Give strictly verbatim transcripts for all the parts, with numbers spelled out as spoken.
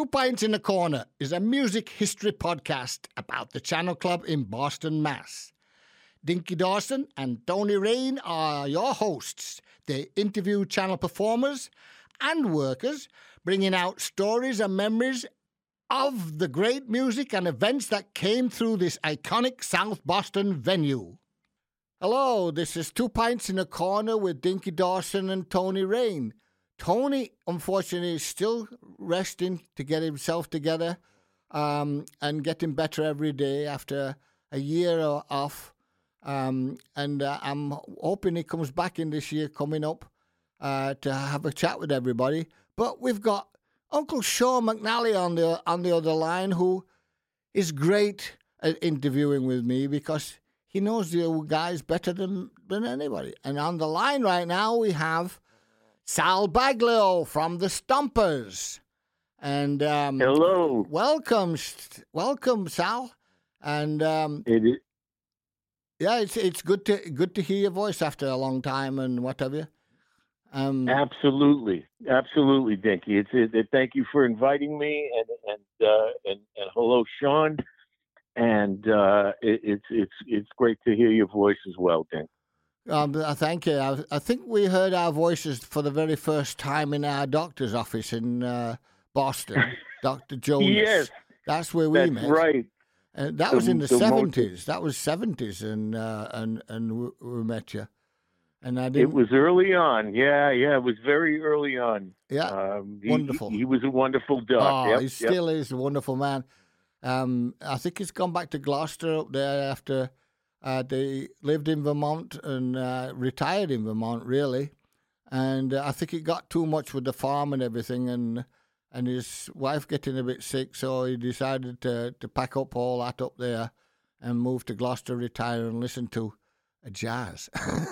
Two Pints in a Corner is a music history podcast about the Channel Club in Boston, Mass. Dinky Dawson and Tony Rain are your hosts. They interview channel performers and workers, bringing out stories and memories of the great music and events that came through this iconic South Boston venue. Hello, this is Two Pints in a Corner with Dinky Dawson and Tony Rain. Tony, unfortunately, is still resting to get himself together um, and getting better every day after a year off. Um, and uh, I'm hoping he comes back in this year coming up uh, to have a chat with everybody. But we've got Uncle Sean McNally on the on the other line, who is great at interviewing with me because he knows the guys better than, than anybody. And on the line right now we have Sal Baglio from the Stompers. And um, hello, welcome, welcome, Sal. And um, it is. Yeah, it's it's good to good to hear your voice after a long time and what have you. Um, absolutely, absolutely, Dinky. It's it, it, thank you for inviting me, and and uh, and, and hello, Sean. And uh, it, it's it's it's great to hear your voice as well, Dink. Um, thank you. I, I think we heard our voices for the very first time in our doctor's office in uh, Boston, Doctor Jonas. Yes, that's where we that's met. Right. And that the, was in the seventies. Most... That was seventies, and uh, and and we, we met you. And I didn't... It was early on. Yeah, yeah, it was very early on. Yeah, um, he, wonderful. He, he was a wonderful doc. Oh, yep, he yep. still is a wonderful man. Um, I think he's gone back to Gloucester up there after uh, they lived in Vermont and uh, retired in Vermont, really. And uh, I think it got too much with the farm and everything, and and his wife getting a bit sick, so he decided to, to pack up all that up there and move to Gloucester, retire, and listen to a jazz.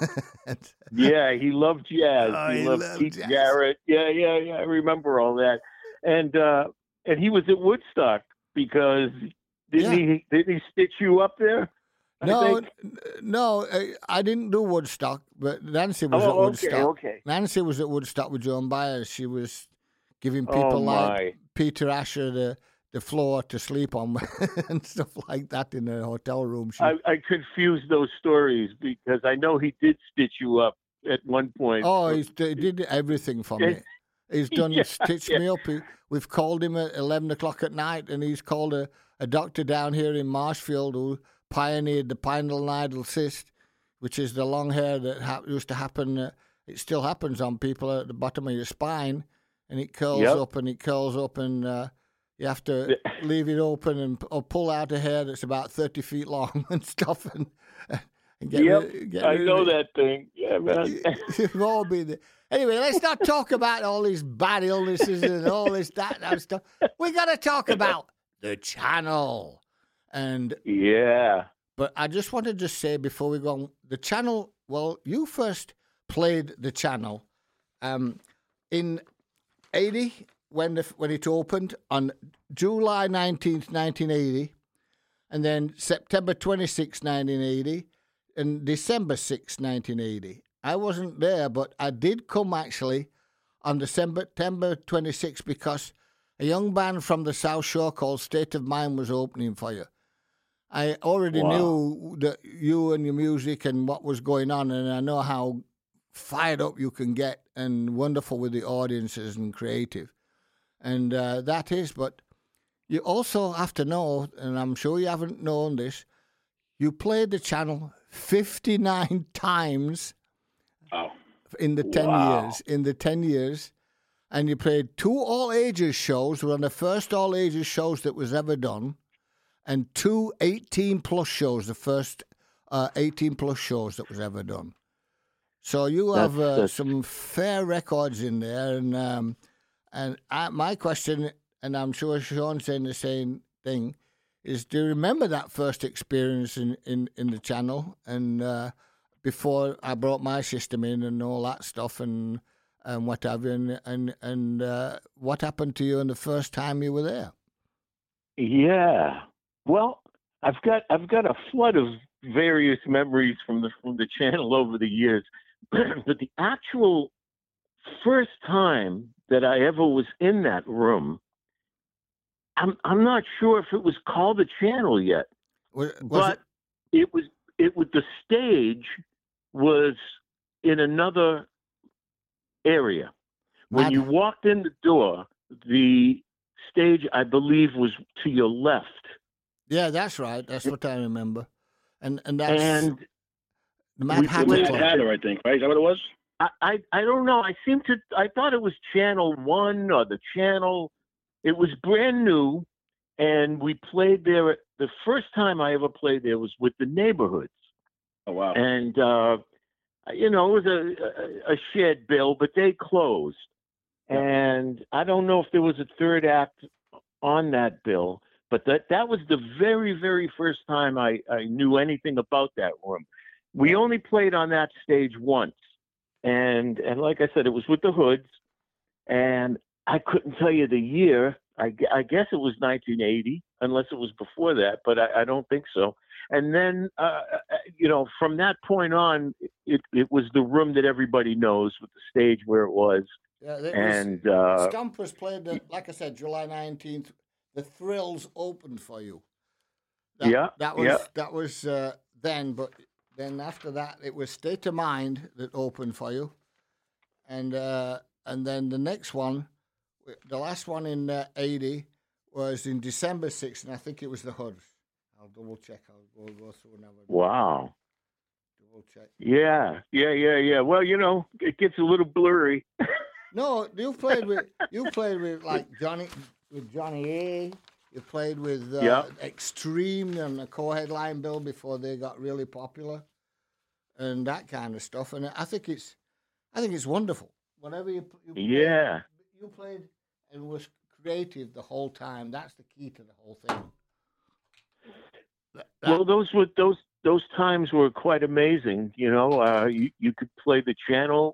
Yeah, he loved jazz. Oh, he, he loved loved Keith jazz. Jarrett. Yeah, yeah, yeah. I remember all that. And uh, and he was at Woodstock because didn't Yeah. he didn't he stitch you up there? I No, think? n- no, I- I didn't do Woodstock, but Nancy was Oh, at Woodstock. okay, okay. Nancy was at Woodstock with Joan Baez. She was giving Oh, people my. like Peter Asher the, the floor to sleep on and stuff like that in a hotel room. She, I, I confused those stories because I know he did stitch you up at one point. oh, he's, he did everything for me. He's done Yeah, stitched yeah. me up. He, we've called him at eleven o'clock at night, and he's called a, a doctor down here in Marshfield who pioneered the pinal nidal cyst, which is the long hair that ha- used to happen. Uh, it still happens on people at the bottom of your spine, and it curls Yep. up and it curls up, and uh, you have to leave it open and or pull out a hair that's about thirty feet long and stuff, and, and get Yep, rid, get I rid know of it. that thing. Yeah, man. You've all been there. Anyway, let's not talk about all these bad illnesses and all this that and stuff. We got to talk about the channel. And Yeah. but I just wanted to say before we go on, the channel. Well, you first played the channel um, in eighty when the, when it opened on July nineteenth, nineteen eighty, and then September twenty sixth, nineteen eighty, and December sixth, nineteen eighty. I wasn't there, but I did come actually on December September twenty-sixth because a young band from the South Shore called State of Mind was opening for you. I already Wow. knew that you and your music and what was going on, and I know how fired up you can get and wonderful with the audiences and creative. And uh, that is, but you also have to know, and I'm sure you haven't known this, you played the channel fifty-nine times Oh. in the ten Wow. years. In the ten years, and you played two all ages shows. One of the first all ages shows that was ever done, and two eighteen plus shows. The first uh, eighteen plus shows that was ever done. So you have That's- uh, that's- some fair records in there, and um, and I, my question, and I'm sure Sean's saying the same thing, is do you remember that first experience in, in, in the channel and uh, before I brought my system in and all that stuff and and what have you, and and, and uh, what happened to you in the first time you were there? Yeah. Well, I've got I've got a flood of various memories from the from the channel over the years, but the actual first time that I ever was in that room I'm I'm not sure if it was called the Channel yet, Was, was but it, it was it was the stage was in another area. When Mad- you walked in the door, the stage, I believe, was to your left. Yeah, that's right. That's what I remember. And and that's And the Mad we Hatter played- Mad Club. Hatter, I think, right? Is that what it was? I, I I don't know. I seem to I thought it was Channel One or the Channel. It was brand new, and we played there. The first time I ever played there was with the Neighborhoods, Oh, wow. and uh, you know it was a, a, a shared bill, but they closed, Yeah. and I don't know if there was a third act on that bill, but that that was the very very first time I I knew anything about that room. We only played on that stage once. And and like I said, it was with the Hoods, and I couldn't tell you the year. I, gu- I guess it was nineteen eighty, unless it was before that, but I, I don't think so. And then, uh, you know, from that point on, it, it was the room that everybody knows with the stage where it was. Yeah, it was, And uh, Scampers played, the, like I said, July nineteenth. The Thrills opened for you. That, Yeah, that was yeah. that was uh, then, but then after that, it was State of Mind that opened for you, and uh, and then the next one, the last one in uh, eighty, was in December sixth, and I think it was the Hoods. I'll double check. I'll go, go through another. wow. Double check. Yeah, yeah, yeah, yeah. Well, you know, it gets a little blurry. No, you played with you played with like Johnny with Johnny A. You played with uh, Yeah. Extreme and the co-headline bill before they got really popular, and that kind of stuff. And I think it's, I think it's wonderful. Whatever you, you played, Yeah. you played and was creative the whole time. That's the key to the whole thing. That- that- Well, those were those those times were quite amazing. You know, uh, you you could play the channel,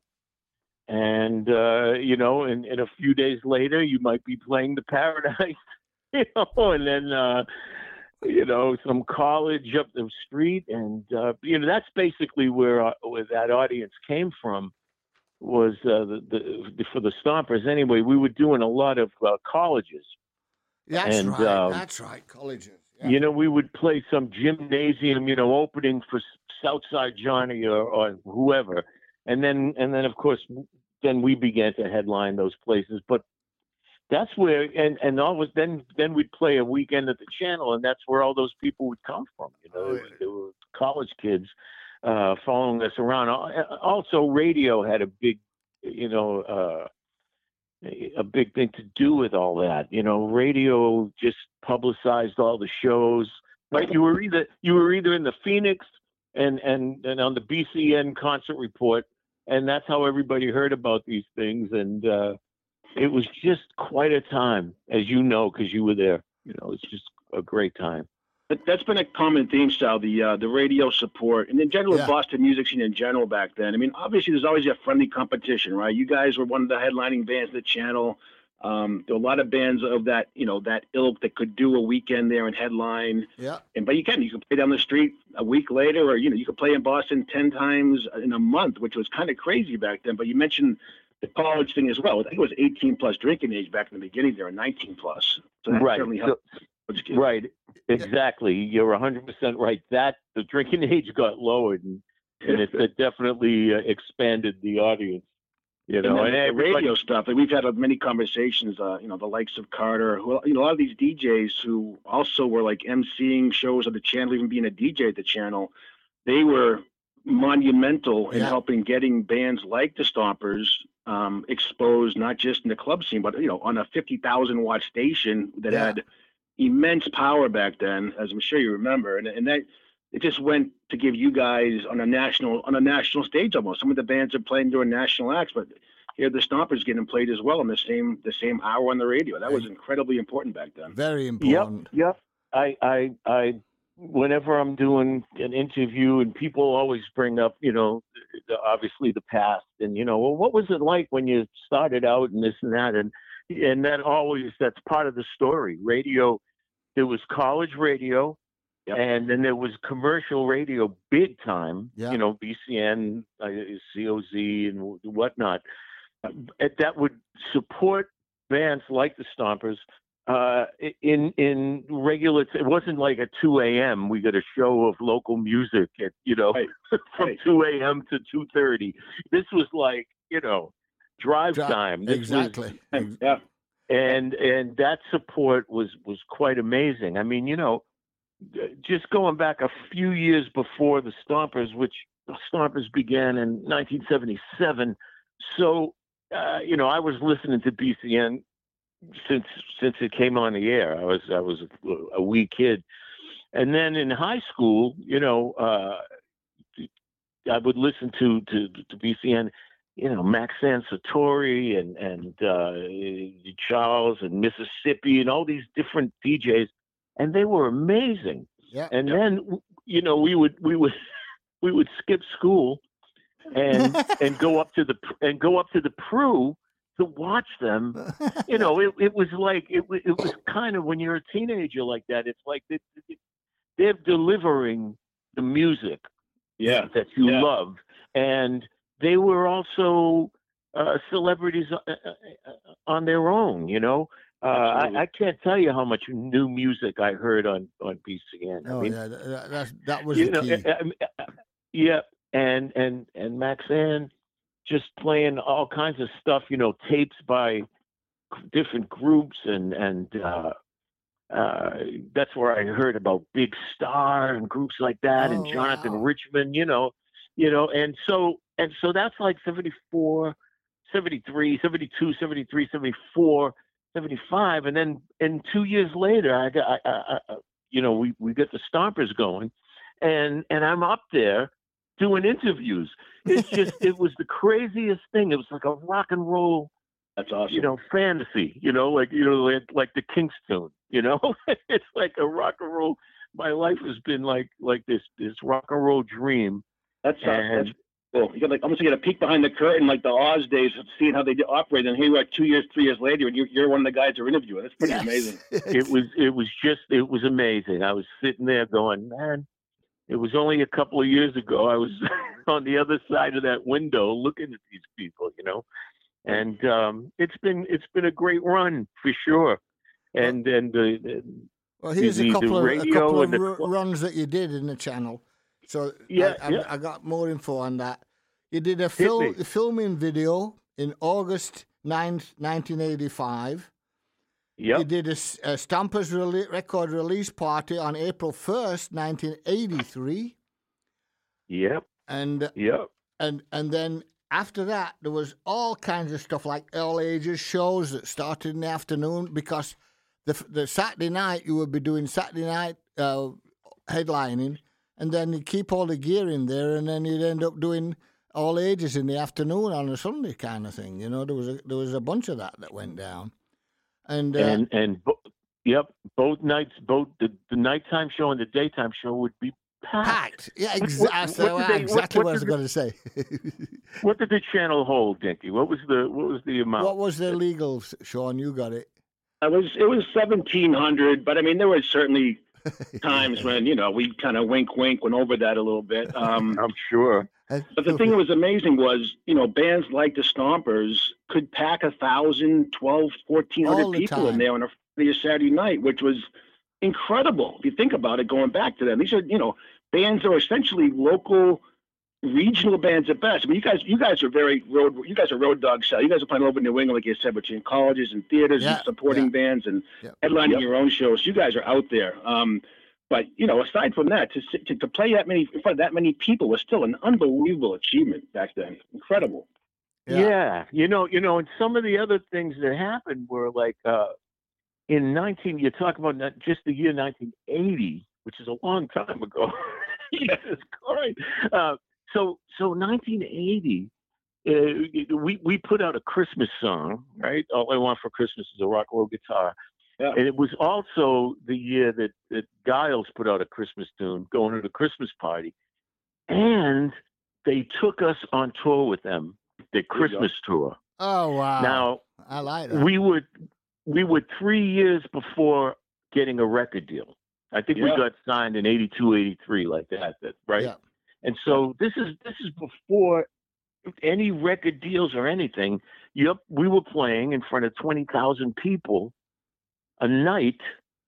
and uh, you know, and, and a few days later, you might be playing the Paradise, you know, and then uh, you know some college up the street, and uh, you know that's basically where uh, where that audience came from. Was uh, the, the for the Stompers anyway? We were doing a lot of uh, colleges. that's and, right. um, that's right. Colleges. Yeah. You know, we would play some gymnasium, you know, opening for Southside Johnny or, or whoever, and then and then of course, then we began to headline those places. But that's where, and and always then then we'd play a weekend at the Channel, and that's where all those people would come from. You know, Oh, they, were, they were college kids uh, following us around. Also, radio had a big, you know. Uh, a big thing to do with all that. You know, radio just publicized all the shows. Right? You were either you were either in the Phoenix and and and on the B C N concert report, and that's how everybody heard about these things. And uh, it was just quite a time, as you know, because you were there. You know, it's just a great time. That, that's been a common theme, Sal, the uh, the radio support, and in general, Yeah. the Boston music scene in general back then. I mean, obviously, there's always a friendly competition, right? You guys were one of the headlining bands at the Channel. Um, there were a lot of bands of that, you know, that ilk that could do a weekend there and headline. Yeah. And but you can, you can play down the street a week later, or you know, you could play in Boston ten times in a month, which was kind of crazy back then. But you mentioned the college thing as well. I think it was eighteen plus drinking age back in the beginning there, and nineteen plus. So that Right. certainly So- helped. college kids. Right. Exactly. You're one hundred percent right. That the drinking age got lowered, and, and it, it definitely uh, expanded the audience. You know, and and, then the everybody, radio stuff. Like we've had uh, many conversations. Uh, you know, the likes of Carter, who you know, a lot of these D Js who also were like emceeing shows at the Channel, even being a D J at the Channel. They were monumental in Yeah. helping getting bands like the Stompers um, exposed, not just in the club scene, but you know, on a fifty thousand watt station that Yeah. had immense power back then, as I'm sure you remember, and and that. It just went to give you guys on a national on a national stage almost. Some of the bands are playing during national acts, but here the Stompers getting played as well on the same the same hour on the radio. That was incredibly important back then. Very yep, important. yep. I, I, I, whenever I'm doing an interview, and people always bring up, you know, the, obviously the past, and you know, well, what was it like when you started out, and this and that, and and that always that's part of the story. Radio, there was college radio. Yep. And then there was commercial radio, big time. Yeah. You know, B C N, uh, C O Z, and whatnot. Uh, that would support bands like the Stompers, uh, in in regular. It wasn't like at two a.m. we got a show of local music at you know Right. from Right. two a.m. to two thirty. This was like you know drive Dri- time. This exactly. was, Ex- Yeah. and and that support was was quite amazing. I mean, you know, just going back a few years before the Stompers, which the Stompers began in nineteen seventy-seven. So, uh, you know, I was listening to B C N since since it came on the air. I was I was a, a wee kid, and then in high school, you know, uh, I would listen to to, to B C N. You know, Max Satori and and uh, Charles and Mississippi and all these different D Js, and they were amazing. Yeah. And Yeah. then you know we would we would we would skip school and and go up to the and go up to the Pru to watch them. You know, it, it was like it wa- it was kind of when you're a teenager like that. It's like they, they're delivering the music Yeah. that you Yeah. love, and they were also uh, celebrities uh, uh, uh, on their own. You know, uh, Absolutely. I, I can't tell you how much new music I heard on on B C N. I Oh mean, yeah, that, that, that's- that was you the know, key. I- I- I- yeah, and and and Maxanne just playing all kinds of stuff. You know, tapes by different groups, and and uh, uh, that's where I heard about Big Star and groups like that, and Oh, Jonathan wow. Richman. You know, you know, and so and so that's like seventy-four, seventy-three, seventy-two, seventy-three, seventy-four, seventy-five, and then and two years later, I got, I, I, I, you know, we we get the Stompers going, and and I'm up there doing interviews. It's just it was the craziest thing. It was like a rock and roll, That's awesome. you know, fantasy. You know, like you know, like, like the Kinks tune. You know, it's like a rock and roll. My life has been like like this this rock and roll dream. That's, uh, And- that's cool. You got like almost get a peek behind the curtain, like the Oz days, of seeing how they do operate. And here you are, two years, three years later, and you're, you're one of the guys they're interviewing. That's pretty Yes. amazing. It was it was just it was amazing. I was sitting there going, man, it was only a couple of years ago. I was on the other side of that window looking at these people, you know. And um, it's been it's been a great run for sure. And and the, the Well, here's the- a the couple of a radio couple of and the ru- cl- runs that you did in the channel. So Yeah, I, I, yeah. I got more info on that. You did a me. film filming video in August ninth, nineteen eighty-five. Yep. You did a, s- a Stompers rele- record release party on April first, nineteen eighty-three, Yep. and Yep. and and then after that there was all kinds of stuff like all ages shows that started in the afternoon, because the f- the Saturday night you would be doing Saturday night uh, headlining, and then you keep all the gear in there, and then you'd end up doing all ages in the afternoon on a Sunday kind of thing. You know, there was a, there was a bunch of that that went down, and uh, And and bo- yep, both nights, both the, the nighttime show and the daytime show would be packed. packed. Yeah, What- exa- what- that's what did they- exactly what- what, I what was did going to say. What did the channel hold, Dinky? What was the what was the amount? What was the legal, Sean? You got it. I was it was seventeen hundred, but I mean there were certainly times when you know we kind of wink wink went over that a little bit. Um, I'm sure. but the thing that was amazing was you know bands like the Stompers could pack a thousand, twelve, fourteen All hundred the people in time. there on a Friday or Saturday night, which was incredible if you think about it. Going back to that, these are you know bands that are essentially local. Regional bands at best. I mean, you guys, you guys are very road. You guys are road dogs. You guys are playing over in New England, like you said, between colleges and theaters Yeah, and supporting yeah. bands and Yeah. headlining Yep. your own shows. You guys are out there. Um, but you know, aside from that, to, sit- to to play that many in front of that many people was still an unbelievable achievement back then. Incredible. Yeah. you know, you know, and some of the other things that happened were like uh, in nineteen. You're talking about not just the year nineteen eighty, which is a long time ago. Jesus Christ. Uh, so, so nineteen eighty, uh, we we put out a Christmas song, right? All I Want for Christmas is a Rock and Roll Guitar. Yeah. And it was also the year that, that Giles put out a Christmas tune, Going to the Christmas Party. And they took us on tour with them, their you go. Christmas tour. Oh wow! Now, I like that. we were we were three years before getting a record deal. I think we Yeah. got signed in eighty-two, eighty-three, like that, that right? Yeah. And so this is this is before any record deals or anything. Yep, we were playing in front of twenty thousand people a night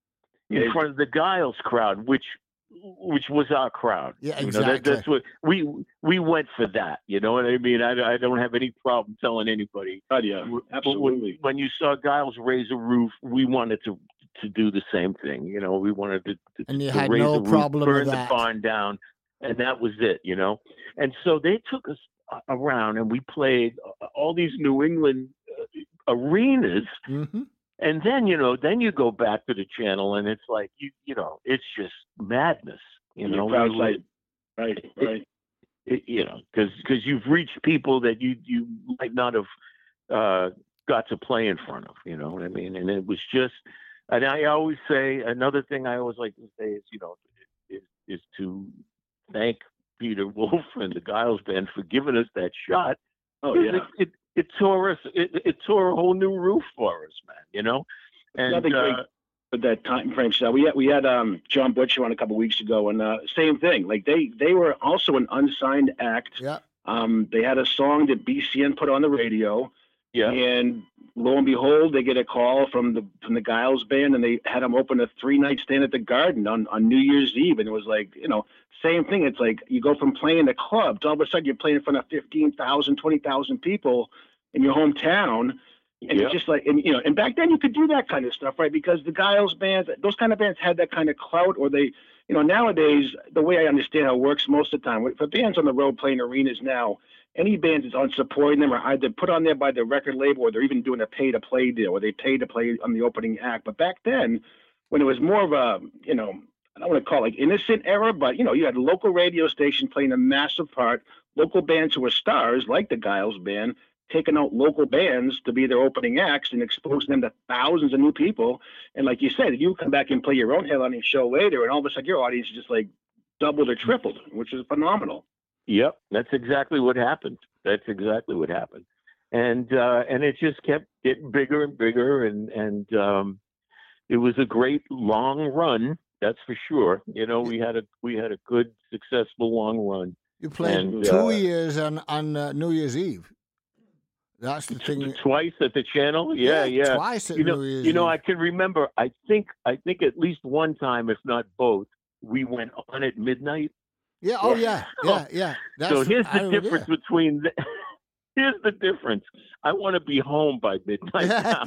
in Yeah. front of the Giles crowd, which which was our crowd. Yeah, You know, that, exactly. that's what we we went for that. You know what I mean? I, I don't have any problem telling anybody. God, yeah, But when, absolutely. when you saw Giles raise a roof, we wanted to to do the same thing. You know, we wanted to, to, And you to had raise no a roof, problem burn with the that. barn down, and that was it. You know, and so they took us around, and we played all these New England uh, arenas. Mm-hmm. And then, you know, then you go back to the channel and it's like, you you know, it's just madness, you know. Crowd size. Right, right. It, it, you know, because because you've reached people that you, you might not have uh, got to play in front of, you know what I mean? And it was just, and I always say, another thing I always like to say is, you know, is, is to thank Peter Wolf and the Giles Band for giving us that shot. Oh, yeah. It, it, it tore us. It, it tore a whole new roof for us, man. You know, and Nothing uh, great with that time frame. So we had we had um, John Butcher on a couple weeks ago, and uh, same thing. Like they they were also an unsigned act. Yeah. Um, they had a song that B C N put on the radio. yeah, And lo and behold, they get a call from the from the Giles Band, and they had them open a three night stand at the Garden on, on New Year's Eve, and it was like, you know, same thing. It's like you go from playing a club to all of a sudden you're playing in front of fifteen thousand, twenty thousand people in your hometown, and yeah. it's just like, and you know, and back then you could do that kind of stuff, right? Because the Giles bands, those kind of bands had that kind of clout, or they, you know, nowadays the way I understand how it works most of the time, for bands on the road playing arenas now, any band that's on supporting them are either put on there by the record label, or they're even doing a pay to play deal where they pay to play on the opening act. But back then, when it was more of a, you know, I don't want to call it like innocent era, but you know, you had a local radio station playing a massive part, local bands who were stars like the Giles Band, taking out local bands to be their opening acts and exposing them to thousands of new people. And like you said, you come back and play your own headlining show later, and all of a sudden your audience is just like doubled or tripled, which is phenomenal. Yep, that's exactly what happened. That's exactly what happened, and uh, and it just kept getting bigger and bigger, and and um, it was a great long run. That's for sure. You know, we had a we had a good, successful long run. You played And, two uh, years on on uh, New Year's Eve. That's the thing. Twice at the channel. Yeah, yeah. Twice at You know, New Year's you know, Eve. I can remember. I think I think at least one time, if not both, we went on at midnight. Yeah. Oh, yeah. Yeah. Yeah. That's, So here's I the remember, difference yeah. between. The, here's the difference. I want to be home by midnight now.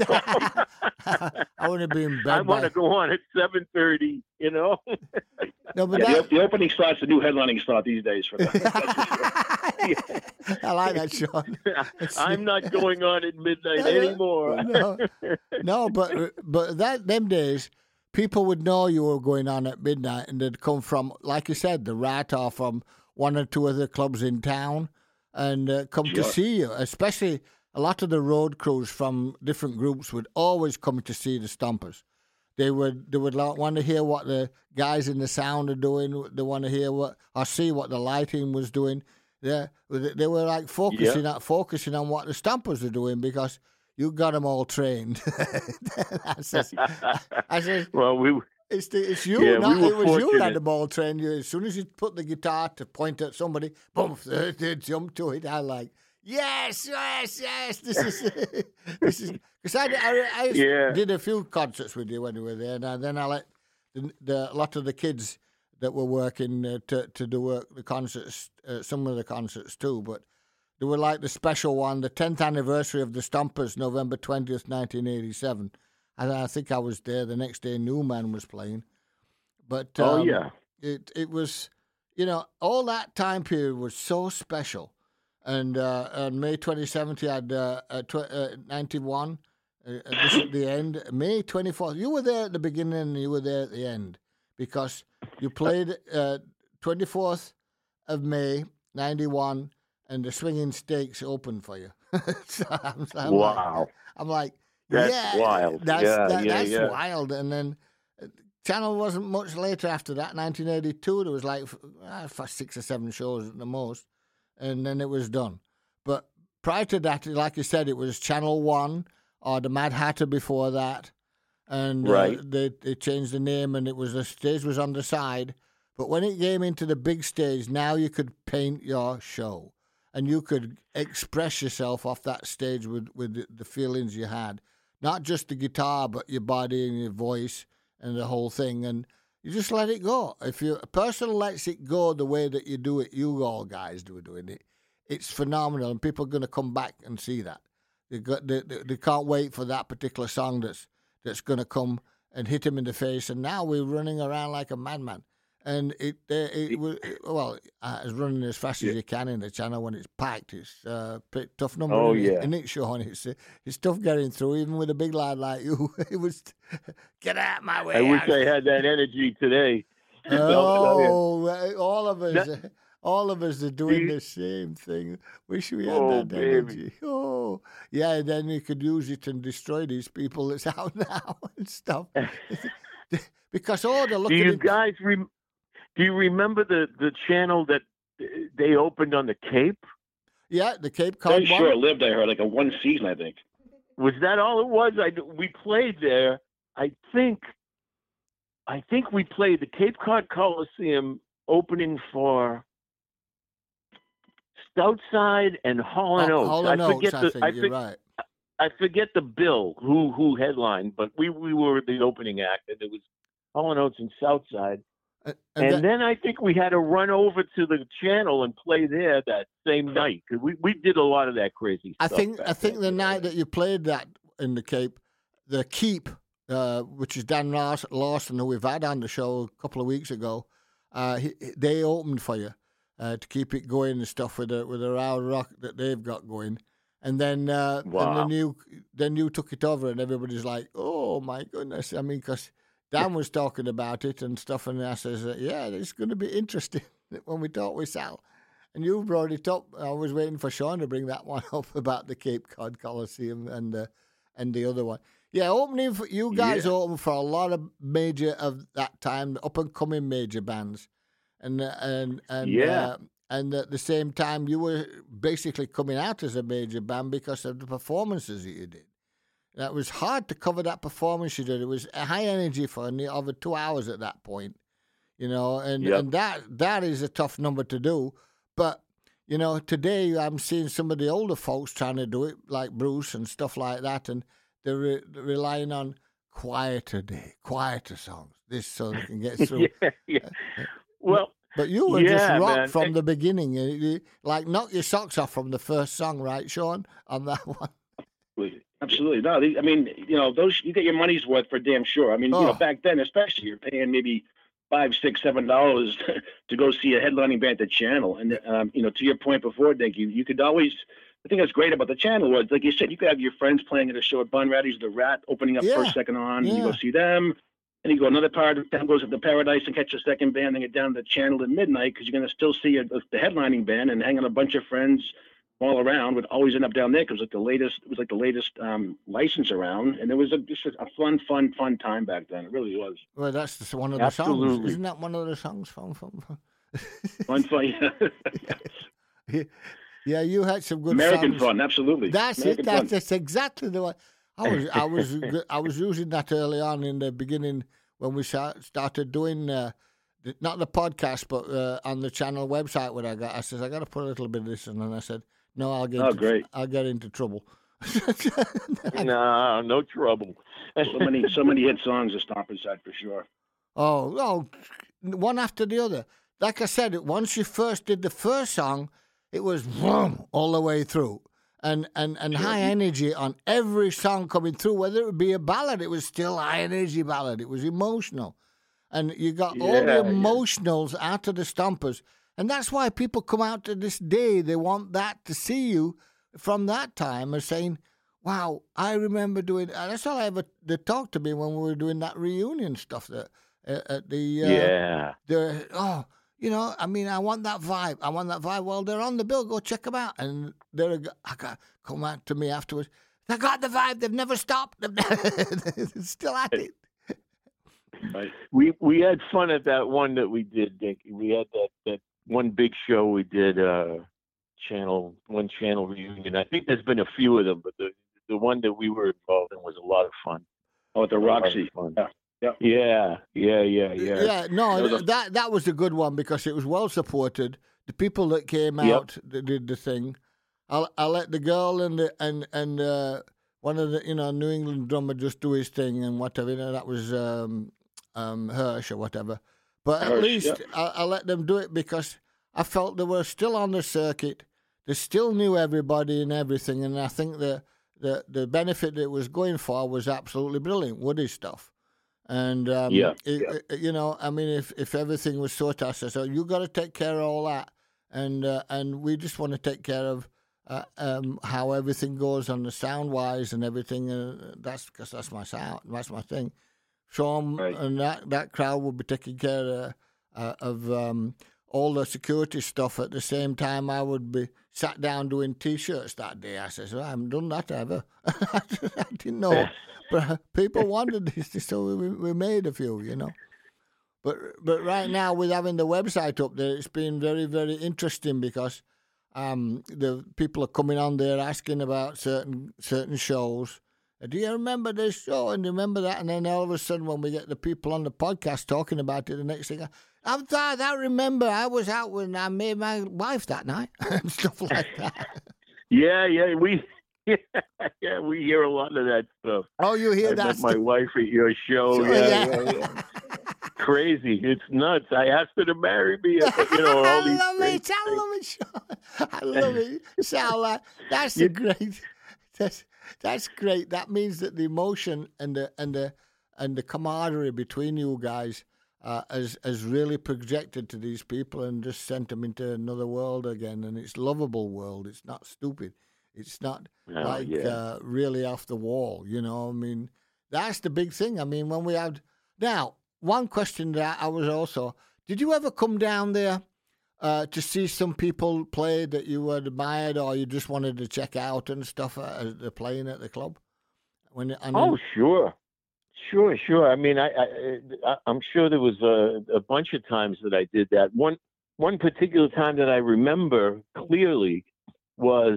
I want to be in bed. I want by- to go on at seven thirty. You know. No, but Yeah, that, the, the opening slot's the new headlining slot these days for that. That's for sure. I like that, Sean. I'm not going on at midnight Yeah, yeah. anymore. No, no, but but that them days, people would know you were going on at midnight, and they'd come from, like you said, the Rat, or from one or two other clubs in town, and uh, come to Sure. see you. Especially a lot of the road crews from different groups would always come to see the Stompers. They would they would like, want to hear what the guys in the sound are doing. They want to hear what or see what the lighting was doing. Yeah, they, they were like focusing on focusing on what the Stompers are doing, because you got them all trained. I says, I says, Well, we it's the, it's you, Yeah, not we were it was you that fortunate. had them all trained. You, as soon as you put the guitar to point at somebody, boom, they, they jump to it. I like, yes, yes, yes. This is this is because I, I, I Yeah. did a few concerts with you when you were there, and then I let the, the a lot of the kids that were working uh, to to do work the concerts, uh, some of the concerts too, but. They were like the special one, the tenth anniversary of the Stompers, November twentieth, nineteen eighty-seven. And I think I was there the next day. Newman was playing. But Oh um, yeah. it it was, you know, all that time period was so special. And uh, on May twenty-seventh, you had uh, uh, tw- uh, ninety-one, uh, uh, this at the end. May twenty-fourth, you were there at the beginning and you were there at the end, because you played uh, twenty-fourth of May, ninety-one, and the Swinging Stakes opened for you. So I'm, I'm Wow. Like, I'm like, That's yeah, wild. That's, Yeah, that, yeah, that's yeah. wild. And then uh, Channel wasn't much later after that. nineteen eighty-two, there was like uh, for six or seven shows at the most, and then it was done. But prior to that, like you said, it was Channel One or the Mad Hatter before that, and Right. uh, they they changed the name, and it was the stage was on the side. But when it came into the big stage, now you could paint your show, and you could express yourself off that stage with with the, the feelings you had. not just the guitar, but your body and your voice and the whole thing. And you just let it go. If you, a person lets it go the way that you do it, you all guys do doing it, it's phenomenal. And people are going to come back and see that. They, got, they, they, they can't wait for that particular song that's, that's going to come and hit him in the face. And now we're running around like a madman. And it, it, it, was well, uh, it's running as fast as you can in the channel when it's packed. It's uh, a pretty tough number. Oh, isn't yeah. it? And it's Sean. It's, uh, it's tough getting through, even with a big lad like you. It was, get out my way. I wish out. I had that energy today. Oh, all of us. That- all of us are doing You- the same thing. Wish we had Oh, that baby. energy. Oh, yeah, and then you could use it and destroy these people that's out now and stuff. Because all they're Do looking you at... guys rem- do you remember the, the channel that uh, they opened on the Cape? Yeah, the Cape Very Cod one. short lived, I heard, like a one season, I think. Was that all it was? I we played there. I think I think we played the Cape Cod Coliseum opening for Stoutside and Hall and Oh, Oaks. Hall I and Oaks, forget I the think I, you're for- right. I forget the bill who who headlined, but we, we were the opening act, and it was Hall and Oaks and Southside. And, And, and that- then I think we had to run over to the channel and play there that same night because we, we did a lot of that crazy I stuff. think back I think then, the you know. night that you played that in the Cape, the Keep, uh, which is Dan Laws- Lawson, who we've had on the show a couple of weeks ago, uh, he, they opened for you uh, to keep it going and stuff with the with the Round Rock that they've got going. And then, uh, and Wow. then you then you took it over, and everybody's like, "Oh my goodness!" I mean, because Dan was talking about it and stuff, and I says, "Yeah, it's going to be interesting when we talk with Sal." And you brought it up. I was waiting for Sean to bring that one up about the Cape Cod Coliseum and uh, and the other one. Yeah, opening for you guys Yeah. opened for a lot of major of that time, up and coming major bands, and uh, and and Yeah. uh, and at the same time you were basically coming out as a major band because of the performances that you did. That was hard to cover that performance you did. It was a high energy for near over two hours at that point, you know, and, Yep. and that that is a tough number to do. But, you know, today I'm seeing some of the older folks trying to do it, like Bruce and stuff like that, and they're, re- they're relying on quieter day, quieter songs, this so they can get through. yeah, yeah. Well, But you were just Yeah, rock man. from And- the beginning. You- you- Like, knock your socks off from the first song, right, Sean, on that one? Absolutely. No, they- I mean, you know, those you get your money's worth for damn sure. I mean, you Oh. know, back then, especially, you're paying maybe five, six, seven dollars to go see a headlining band at the channel. And um, you know, to your point before, Dick, you, you could always. I think that's great about the channel was, like you said, you could have your friends playing at a show at Bun Ratty's, The Rat, opening up Yeah. first, second on. And you Yeah. go see them, and you go another part of town, goes up to Paradise and catch a second band, then get down to the channel at midnight because you're going to still see a, the headlining band and hang on a bunch of friends all around. Would always end up down there because it was like the latest. It was like the latest um, license around, and it was a, just a fun, fun, fun time back then. It really was Well, that's the, one of the songs. Absolutely. Isn't that one of the songs from... from, from... fun, fun. Yeah, you had some good American songs. fun, absolutely. That's American it. That's, fun. that's exactly the one. I was, I was, I was using that early on in the beginning when we sa- started doing uh, the, not the podcast, but uh, on the channel website. What I got, I says I got to put a little bit of this, in. And I said, no, I'll get, Oh, into, great. I'll get into trouble. no, no trouble. So many, so many hit songs of Stompers had for sure. Oh, oh, one after the other. Like I said, once you first did the first song, it was vroom, all the way through. And, and, and high energy on every song coming through, whether it would be a ballad, it was still a high energy ballad. It was emotional. And you got all Yeah, the yeah. emotionals out of the Stompers. And that's why people come out to this day. They want that to see you from that time as saying, wow, I remember doing, and that's all I ever, they talked to me when we were doing that reunion stuff that, uh, at the, uh, yeah. the, oh, you know, I mean, I want that vibe. I want that vibe. Well, they're on the bill. Go check them out. And they're, I got, come out to me afterwards. They got the vibe. They've never stopped. They're still at it. Right. We we had fun at that one that we did, Dinky. We had that, that one big show we did, uh, channel one channel reunion. I think there's been a few of them, but the the one that we were involved in was a lot of fun. Oh, at the A lot of Roxy. fun. Yeah. Yeah. Yeah, yeah, yeah, yeah. Yeah, no, There was a- that that was a good one because it was well supported. The people that came Yep. out that did the thing. I'll I'll let the girl and the and and uh, one of the, you know, New England drummer just do his thing and whatever. You know, that was um, um, Hirsch or whatever. But at Hirsch, least yeah. I, I let them do it because I felt they were still on the circuit. They still knew everybody and everything. And I think the, the, the benefit that it was going for was absolutely brilliant, Woody stuff. And, um, Yeah, it, yeah. it- you know, I mean, if, if everything was sorted, I said, so you got to take care of all that. And, uh, and we just want to take care of uh, um, how everything goes on the sound wise and everything. Uh, that's because that's my sound, that's my thing. Sean Right. and that, that crowd will be taking care of, uh, of um, all the security stuff at the same time. I would be sat down doing T-shirts that day. I says, well, I haven't done that ever. I didn't know, but people wanted this, so we, we made a few, you know. But but right now, with having the website up there, it's been very, very interesting because um, the people are coming on there asking about certain certain shows. Do you remember this show and remember that? And then all of a sudden, when we get the people on the podcast talking about it, the next thing, I'm tired. I remember I was out when I made my wife that night and stuff like that. Yeah, yeah, we yeah, yeah, we hear a lot of that stuff. Oh, you hear I that? met my stuff? wife at your show. Sure, yeah, yeah. yeah, yeah. Crazy. It's nuts. I asked her to marry me. You know, all I these love crazy it. I things. love it, Sean. I love it. Sal, uh, that's a great. That's that's great. That means that the emotion and the and the and the camaraderie between you guys uh, has has really projected to these people and just sent them into another world again. And it's lovable world. It's not stupid. It's not Oh, like yeah. uh, really off the wall. You know, I mean, that's the big thing. I mean, when we had now. One question that I was also, did you ever come down there uh, to see some people play that you admired or you just wanted to check out and stuff uh, as they're playing at the club? When I mean, Oh, sure, sure, sure. I mean, I, I, I'm sure there was a, a bunch of times that I did that. One, one particular time that I remember clearly was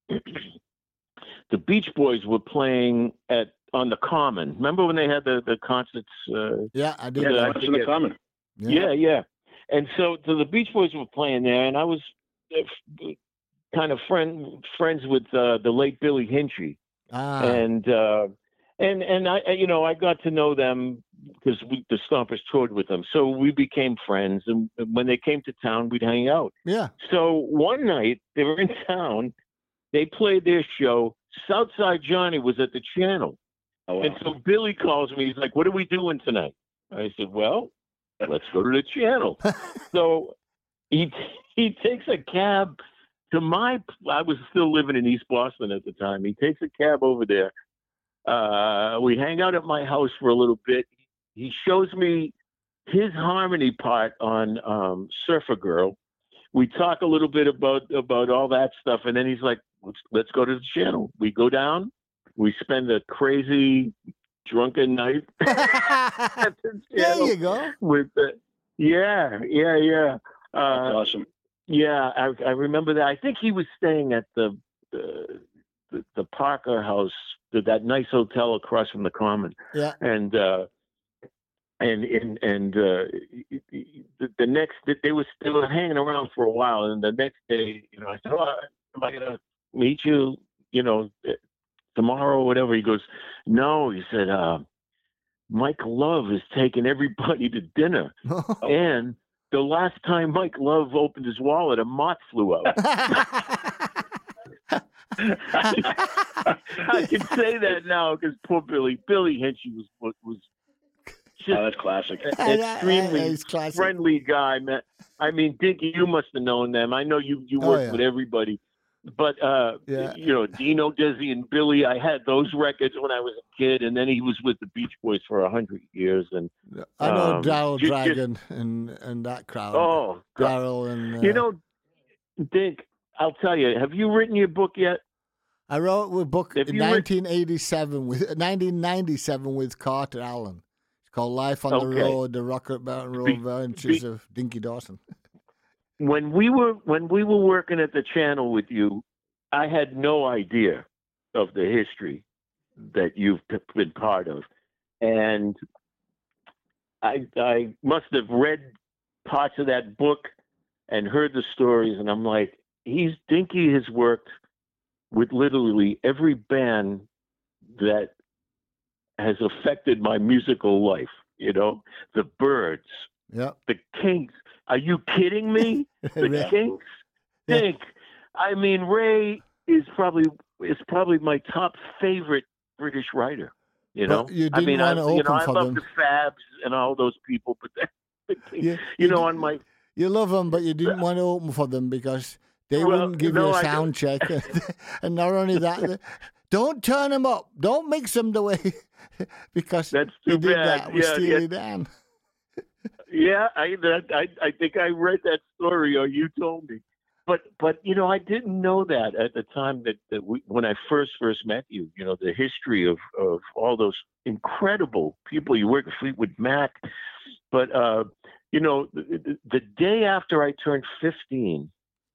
the Beach Boys were playing at on the Common. Remember when they had the the concerts? Uh, yeah, I did. Yeah, I that's in the forget. common. Yeah, yeah. And so, so the Beach Boys were playing there, and I was uh, f- kind of friend friends with uh, the late Billy Hinchy, Ah, and uh, and and I, you know, I got to know them because we, the Stompers toured with them, so we became friends. And when they came to town, we'd hang out. yeah. So one night they were in town, they played their show. Southside Johnny was at the Channel. Oh, wow. And so Billy calls me. He's like, "What are we doing tonight?" I said, "Well, let's go to the Channel." So he he takes a cab to my. I was still living in East Boston at the time. He takes a cab over there. Uh, we hang out at my house for a little bit. He shows me his harmony part on um, Surfer Girl. We talk a little bit about about all that stuff, and then he's like, "Let's let's go to the Channel." We go down. We spend a crazy drunken night at the There Channel you go. with the, yeah, yeah, yeah. Uh, That's awesome. yeah, I, I remember that. I think he was staying at the the, the, the Parker House, the, that nice hotel across from the Common, Yeah. and uh, and and and uh, the, the next they was they were hanging around for a while, and the next day, you know, I said, "Oh, am I gonna meet you? You know, tomorrow or whatever?" He goes, "No," he said, uh, "Mike Love is taking everybody to dinner, and the last time Mike Love opened his wallet, a moth flew out." I can say that now because poor Billy, Billy Hinchy was was, was just Oh, that's classic. an extremely It's classic. friendly guy, man. I mean, Dinky, you must have known them. I know you you Oh, worked yeah. with everybody. But, uh, Yeah. you know, Dino, Desi, and Billy, I had those records when I was a kid, and then he was with the Beach Boys for a hundred years. And I know um, Daryl ju- Dragon and and that crowd. oh, God. Daryl and uh, You know, Dink, I'll tell you, have you written your book yet? I wrote a book If in you were- nineteen eighty-seven with nineteen ninety-seven with Carter Allen. It's called Life on the Okay. Road: The Rocket Mountain Road Be- Adventures be- of Dinky Dawson. When we were when we were working at the Channel with you, I had no idea of the history that you've been part of, and I I must have read parts of that book and heard the stories, and I'm like, he's Dinky has worked with literally every band that has affected my musical life. You know, the Byrds, Yeah. the Kinks. Are you kidding me? The Yeah. Kinks? Yeah. Think. I mean, Ray is probably is probably my top favorite British writer. You know, But you I didn't mean, I want to you open know I for love them. the Fabs and all those people, but the Kinks, You, you, you know, di- on my You love them, but you didn't want to open for them because they Well, wouldn't give no, you a I don't. sound check. And not only that, they- don't turn them up. Don't mix them the way because That's they too did bad. that with Yeah, Steely yeah. Dan. Yeah, I, that, I I think I read that story, or you told me. But but you know, I didn't know that at the time that, that we, when I first first met you. You know, the history of, of all those incredible people you work with, Fleetwood Mac. But uh, you know, the, the, the day after I turned fifteen,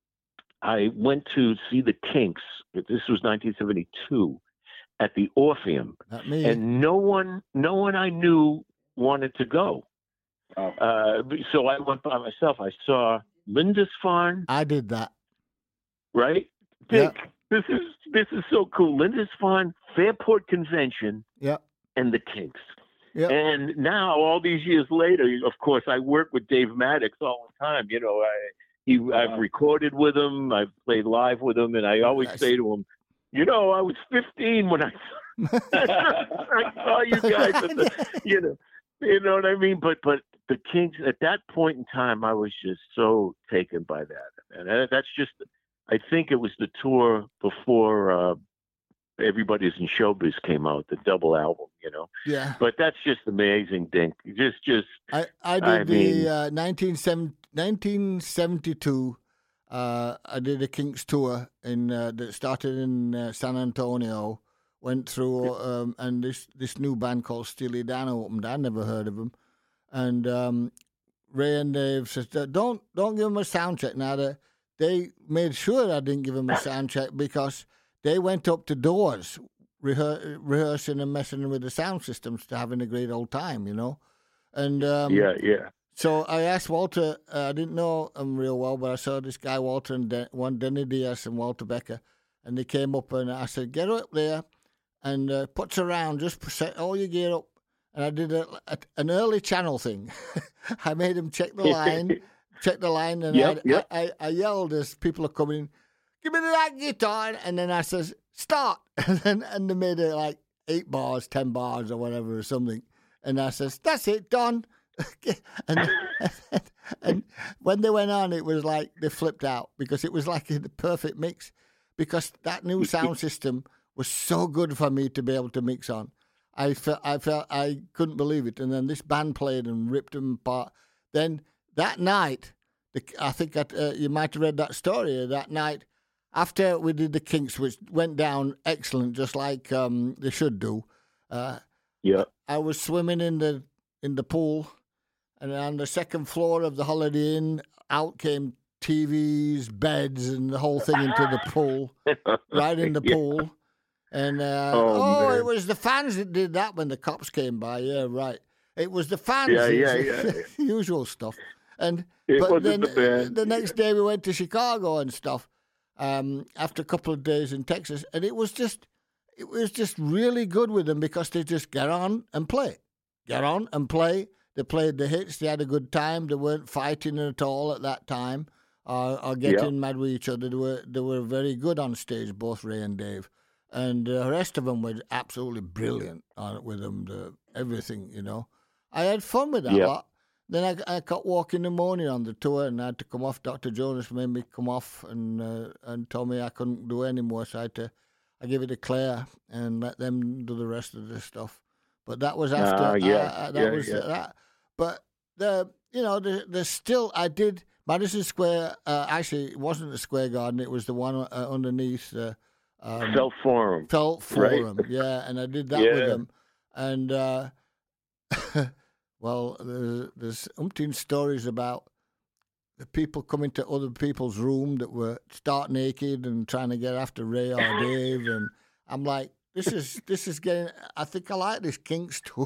I went to see the Kinks. This was nineteen seventy-two at the Orpheum, Not me. and no one no one I knew wanted to go. Oh. Uh, so I went by myself. I saw Lindisfarne, I did that. right? Yeah. Dick, this is this is so cool. Lindisfarne, Fairport Convention, Yeah. and the Kinks. Yeah. And now, all these years later, of course, I work with Dave Maddox all the time. You know, I he I've recorded with him, I've played live with him, and I always That's- say to him, you know, I was fifteen when I, I saw you guys. At the, you know, you know what I mean. But but the Kinks at that point in time, I was just so taken by that, and that- that's just. I think it was the tour before uh, Everybody's in Showbiz came out, the double album. You know. Yeah. But that's just amazing, Dink. Just, just I, I did I the mean- uh, nineteen seventy-two. Uh, I did a Kinks tour in uh, that started in uh, San Antonio. Went through, um, and this this new band called Steely Dan opened. I never heard of them, and um, Ray and Dave said, "Don't don't give them a sound check." Now they, they made sure I didn't give them a sound check because they went up to doors rehe- rehearsing and messing with the sound systems to having a great old time, you know, and um, yeah, yeah. So I asked Walter, uh, I didn't know him real well, but I saw this guy, Walter, and De- one Denny Diaz and Walter Becker, and they came up and I said, get up there and uh, putz around, just set all your gear up. And I did a, a, an early channel thing. I made him check the line, check the line, and Yep, I, yep. I, I, I yelled as people are coming in, give me that guitar, and then I says, start. And then and they made it like eight bars, ten bars or whatever or something. And I says, that's it, done. and, and when they went on, it was like they flipped out because it was like the perfect mix because that new sound system was so good for me to be able to mix on. I felt, I felt, I couldn't believe it. And then this band played and ripped them apart. Then that night, the, I think that, uh, you might have read that story. That night, after we did the Kinks, which went down excellent, just like um, they should do. Uh, Yeah. I was swimming in the in the pool, and on the second floor of the Holiday Inn, out came T Vs, beds, and the whole thing into the pool, right in the Yeah. pool. And uh, Oh, oh, man. it was the fans that did that when the cops came by. Yeah, right. It was the fans. Yeah, yeah, It's yeah. usual stuff. And It but wasn't then the band. the next day we went to Chicago and stuff. Um, after a couple of days in Texas, and it was just, it was just really good with them because they just get on and play, get on and play. They played the hits. They had a good time. They weren't fighting at all at that time, or, or getting mad with each other. They were they were very good on stage, both Ray and Dave, and the rest of them were absolutely brilliant on it with them. The everything, you know. I had fun with that Yeah. lot. Then I, I got walking pneumonia on the tour, and I had to come off. Doctor Jonas made me come off, and uh, and told me I couldn't do anymore. So I had to, I gave it to Claire and let them do the rest of the stuff. But that was after. Ah, yeah, uh, that yeah, was yeah. that. But the you know the the still I did Madison Square. Uh, actually, it wasn't the Square Garden. It was the one uh, underneath the um, Felt Forum. Felt right? Forum. Yeah, and I did that Yeah. with them, and. Uh, Well, there's, there's umpteen stories about the people coming to other people's room that were stark naked and trying to get after Ray or Dave, and I'm like, this is this is getting. I think I like this Kinks tour.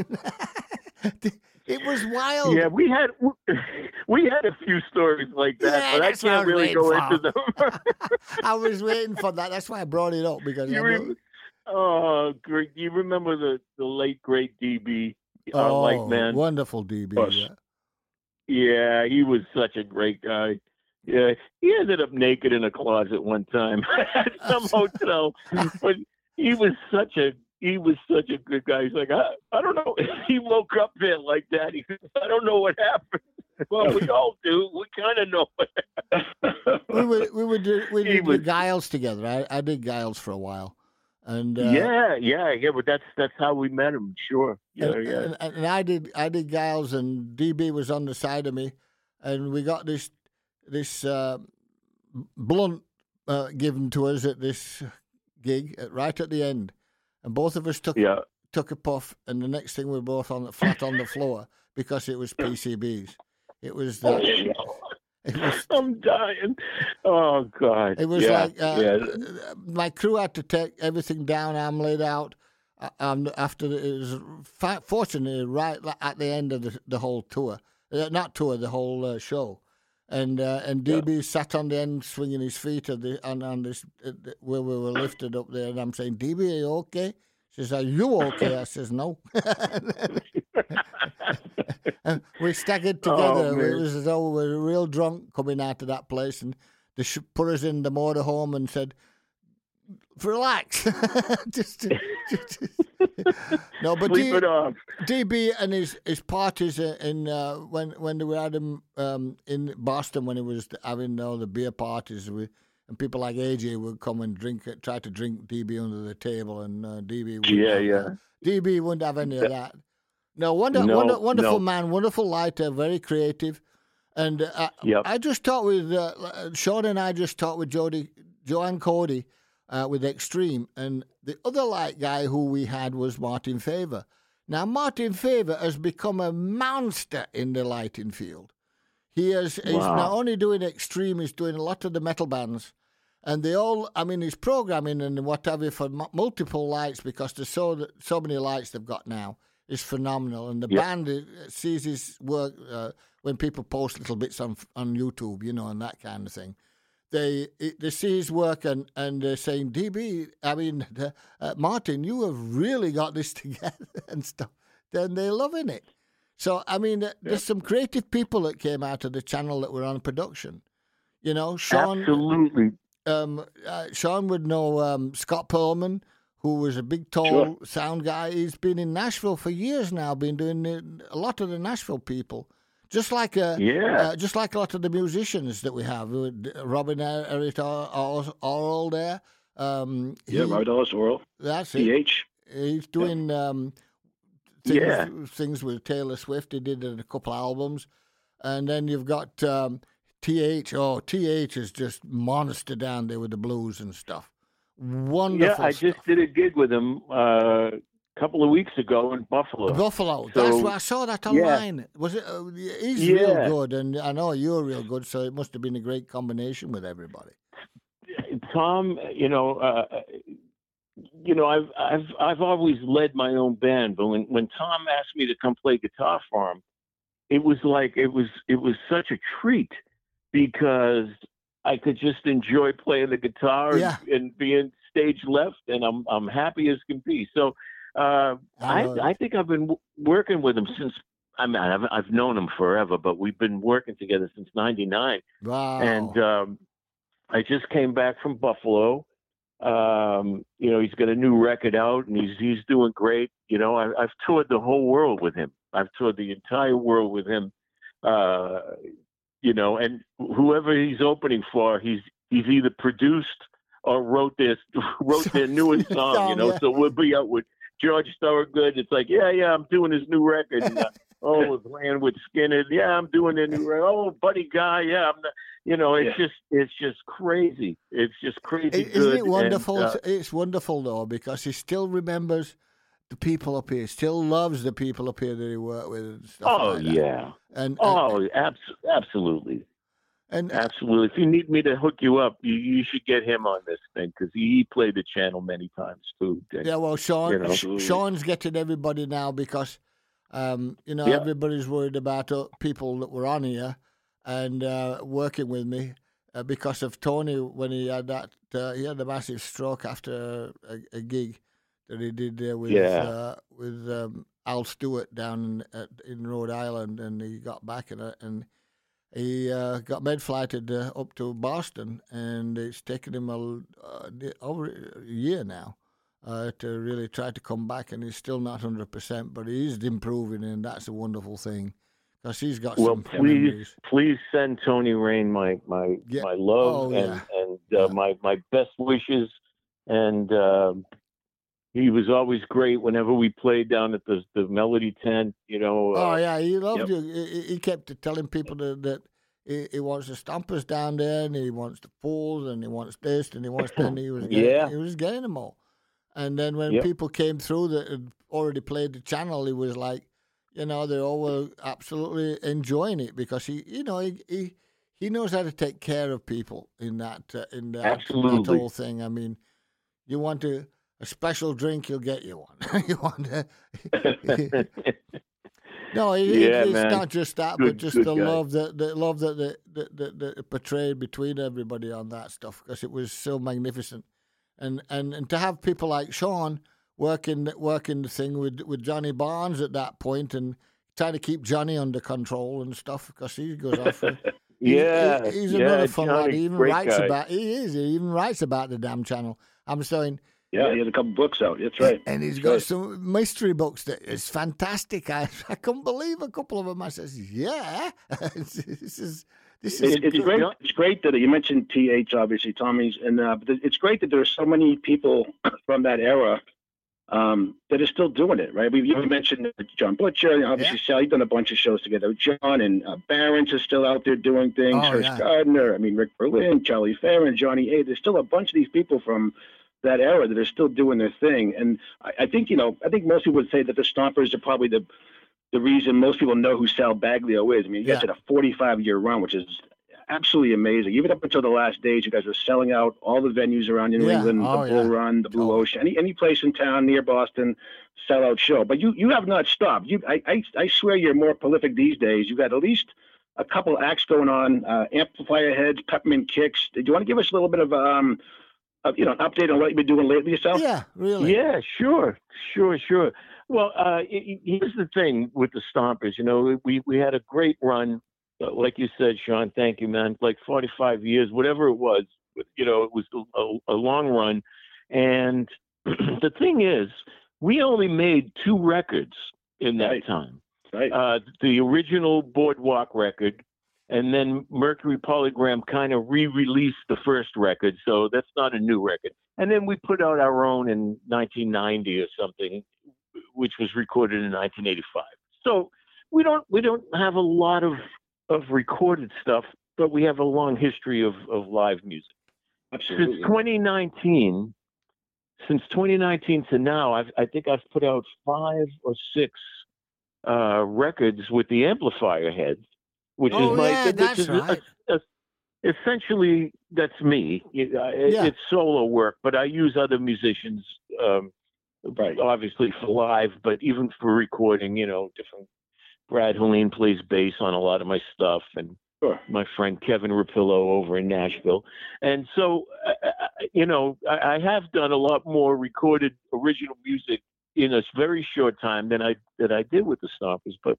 It was wild. Yeah, we had we had a few stories like that, Yeah, but I that's what I can't was really waiting go for. into them. I was waiting for that. That's why I brought it up because You I know, rem- Oh, great! Do you remember the, the late great D B, our Oh, light man? wonderful D B. Yes. Yeah. Yeah, he was such a great guy. Yeah, he ended up naked in a closet one time at some hotel, but he was such a he was such a good guy. He's like, I, I don't know. He woke up there like that. He goes, I don't know what happened. Well, we all do. We kind of know what happened. we would we would do we He did was- the Giles together. I, I did Giles for a while, and uh, yeah, yeah, yeah. But that's that's how we met him. Sure. Yeah, and, yeah. and, and I did I did Giles, and D B was on the side of me, and we got this this uh, blunt uh, given to us at this gig at, right at the end, and both of us took Yeah. took a puff, and the next thing we were both on flat on the floor because it was P C Bs. It was Oh, the, it was I'm dying. Oh God. It was yeah, like uh, yeah. my crew had to take everything down. I'm laid out. uh, Um, after the, it was fa- fortunately right at the end of the, the whole tour, uh, not tour, the whole uh, show, and uh, and D B sat on the end, swinging his feet at the, on on this uh, where we were lifted up there, and I'm saying, D B, are you okay? She says, are you okay? I says, no. And we staggered together. Oh, it man. was as though we were real drunk coming out of that place, and they sh- put us in the motorhome and said, relax. just, to- just no, but Sleep D- it off. D B and his, his parties in uh, when when they were at him um, in Boston, when he was having all the beer parties with, and people like A J would come and drink it, try to drink D B under the table, and uh, D B wouldn't Yeah, have yeah. that. D B wouldn't have any of that. No, wonder, No, wonder, wonderful no. man, wonderful lighter, very creative. And uh, Yep. I just talked with uh, Sean and I just talked with Jody, Joanne Cody uh, with Extreme, and the other light guy who we had was Martin Favor. Now Martin Favor has become a monster in the lighting field. He is he's Wow. not only doing Extreme, he's doing a lot of the metal bands, and they all. I mean, he's programming and what have you for m- multiple lights because there's so so many lights they've got now. Is phenomenal, and the Yep. band uh, sees his work uh, when people post little bits on on YouTube, you know, and that kind of thing. They they see his work and, and they're saying, D B, I mean, uh, uh, Martin, you have really got this together and stuff. Then they're loving it. So I mean, uh, there's some creative people that came out of the channel that were on production. You know, Sean. Absolutely. Um, uh, Sean would know um, Scott Perlman, who was a big, tall Sure. sound guy. He's been in Nashville for years now, been doing the, a lot of the Nashville people. Just like uh, Yeah. uh, just like a lot of the musicians that we have. Uh, Robin Eric Oral there. Um, Yeah, he- Robert Ellis, Oral, That's P it. H. He's doing um, things, Yeah. things with Taylor Swift. He did a couple albums. And then you've got um, T H. Oh, T H is just monster down there with the blues and stuff. Wonderful Yeah, I stuff. just did a gig with him uh, a couple of weeks ago in Buffalo. Buffalo. So- That's where I saw that yeah. online. Was it? Uh, he's real Yeah. good, and I know you're real good. So it must have been a great combination with everybody. Tom, you know, uh, you know, I've I've I've always led my own band, but when when Tom asked me to come play guitar for him, it was like it was it was such a treat because I could just enjoy playing the guitar Yeah. and, and being stage left, and I'm I'm happy as can be. So uh, I I know. I think I've been w- working with him since. I mean, I've I've known him forever, but we've been working together since ninety-nine. Wow. And um, I just came back from Buffalo. Um, you know, he's got a new record out, and he's he's doing great. You know, I, I've toured the whole world with him. I've toured the entire world with him. Uh, you know, and whoever he's opening for, he's he's either produced or wrote this wrote their newest song. Song, You know, yeah. so we'll be out with George Thorogood. It's like, yeah, yeah, I'm doing his new record. And, uh, oh, we're playing with Skinner. Yeah, I'm doing their new record. Oh, Buddy Guy. Yeah, I'm. Not, you know, it's Yeah. just it's just crazy. It's just crazy. I- Isn't good. it wonderful? And, uh, It's wonderful though because he still remembers the people up here. Still loves the people up here that he worked with and stuff. oh like that. yeah. And Oh, abs- absolutely, and, and absolutely. If you need me to hook you up, you, you should get him on this thing because he played the channel many times too. Dick. yeah, well, Sean, You know. Sh- Sean's getting everybody now because, um, you know, Yeah. everybody's worried about uh, people that were on here and uh, working with me uh, because of Tony when he had that uh, he had a massive stroke after a, a gig, that he did there with Yeah. uh, with um, Al Stewart down in, at, in Rhode Island, and he got back in it, and he uh, got med-flighted uh, up to Boston, and it's taken him a, uh, over a year now uh, to really try to come back, and he's still not one hundred percent, but he is improving, and that's a wonderful thing, because he's got Well, some please, memories. please send Tony Rain my my Yeah. my love Oh, and yeah. and uh, Yeah. my my best wishes. And uh, he was always great whenever we played down at the the Melody Tent. You know. Oh, Uh, yeah, he loved Yep. you. He, he kept telling people that, that he, he wants the Stompers down there, and he wants the Fools, and he wants this, and he wants that, and he was getting, Yeah. he was getting them all. And then when Yep. people came through that had already played the channel, he was like, you know, they all were absolutely enjoying it, because he, you know, he he, he knows how to take care of people in that uh, in that, that Absolutely. whole thing. I mean, you want to, a special drink, he'll get you one. you want to, no, it, it- Yeah, it's man. not just that, Good- but just good the guy. love that the love that the, the, the, the it portrayed between everybody on that stuff, because it was so magnificent, and and and to have people like Sean working working the thing with with Johnny Barnes at that point, and trying to keep Johnny under control and stuff, because he goes off. for- he's- yeah. he- he's yeah, another fun lad. Johnny, He even great writes guy. about. He is. He even writes about the damn channel. I'm saying. Yeah, he has a couple books out. That's right. And he's That's got right. some mystery books that is fantastic. I, I couldn't believe a couple of them. I says, yeah, this is this is It's, it's good. great. It's great that you mentioned T H, obviously Tommy's, and uh, but it's great that there's so many people from that era um, that are still doing it. Right? We you mentioned John Butcher, and obviously Sal. You've done a bunch of shows together. John and uh, Barron's is still out there doing things. Oh, Hirsch yeah. Gardner. I mean, Rick Berlin, Charlie Farron, Johnny A. There's still a bunch of these people from that era that are still doing their thing. And I, I think you know, I think most people would say that the Stompers are probably the the reason most people know who Sal Baglio is. I mean, you guys Yeah. had a forty-five year run, which is absolutely amazing. Even up until the last days, you guys were selling out all the venues around New Yeah. England, Oh, the Bull yeah. Run, the Blue Oh. Ocean, any any place in town near Boston, sellout show. But you you have not stopped. You I I, I swear you're more prolific these days. You've got at least a couple acts going on, uh, Amplifier Heads, Peppermint Kicks. Do you want to give us a little bit of um, of, you know, an update on what you've been doing lately yourself? Yeah, really. Yeah, sure, sure, sure. Well, uh, y- y- here's the thing with the Stompers. You know, we we had a great run, uh, like you said, Sean. Thank you, man. Like forty-five years, whatever it was. You know, it was a, a long run, and the thing is, we only made two records in that Right. time. Right. Uh, the original Boardwalk record, and then Mercury Polygram kind of re-released the first record, so that's not a new record. And then we put out our own in nineteen ninety or something, which was recorded in nineteen eighty-five. So we don't we don't have a lot of of recorded stuff, but we have a long history of of live music. Absolutely. Since twenty nineteen, since twenty nineteen to now, I've, I think I've put out five or six uh, records with the Amplifier Heads, which Oh, is my yeah, which that's is a- right. a- essentially that's me. It- uh, Yeah. It's solo work, but I use other musicians, um, Right. obviously for live, but even for recording. You know, different. Brad Helene plays bass on a lot of my stuff, and Sure. my friend Kevin Rapillo over in Nashville. And so, uh, uh, you know, I, I have done a lot more recorded original music in a very short time than I than I did with the Stompers. But,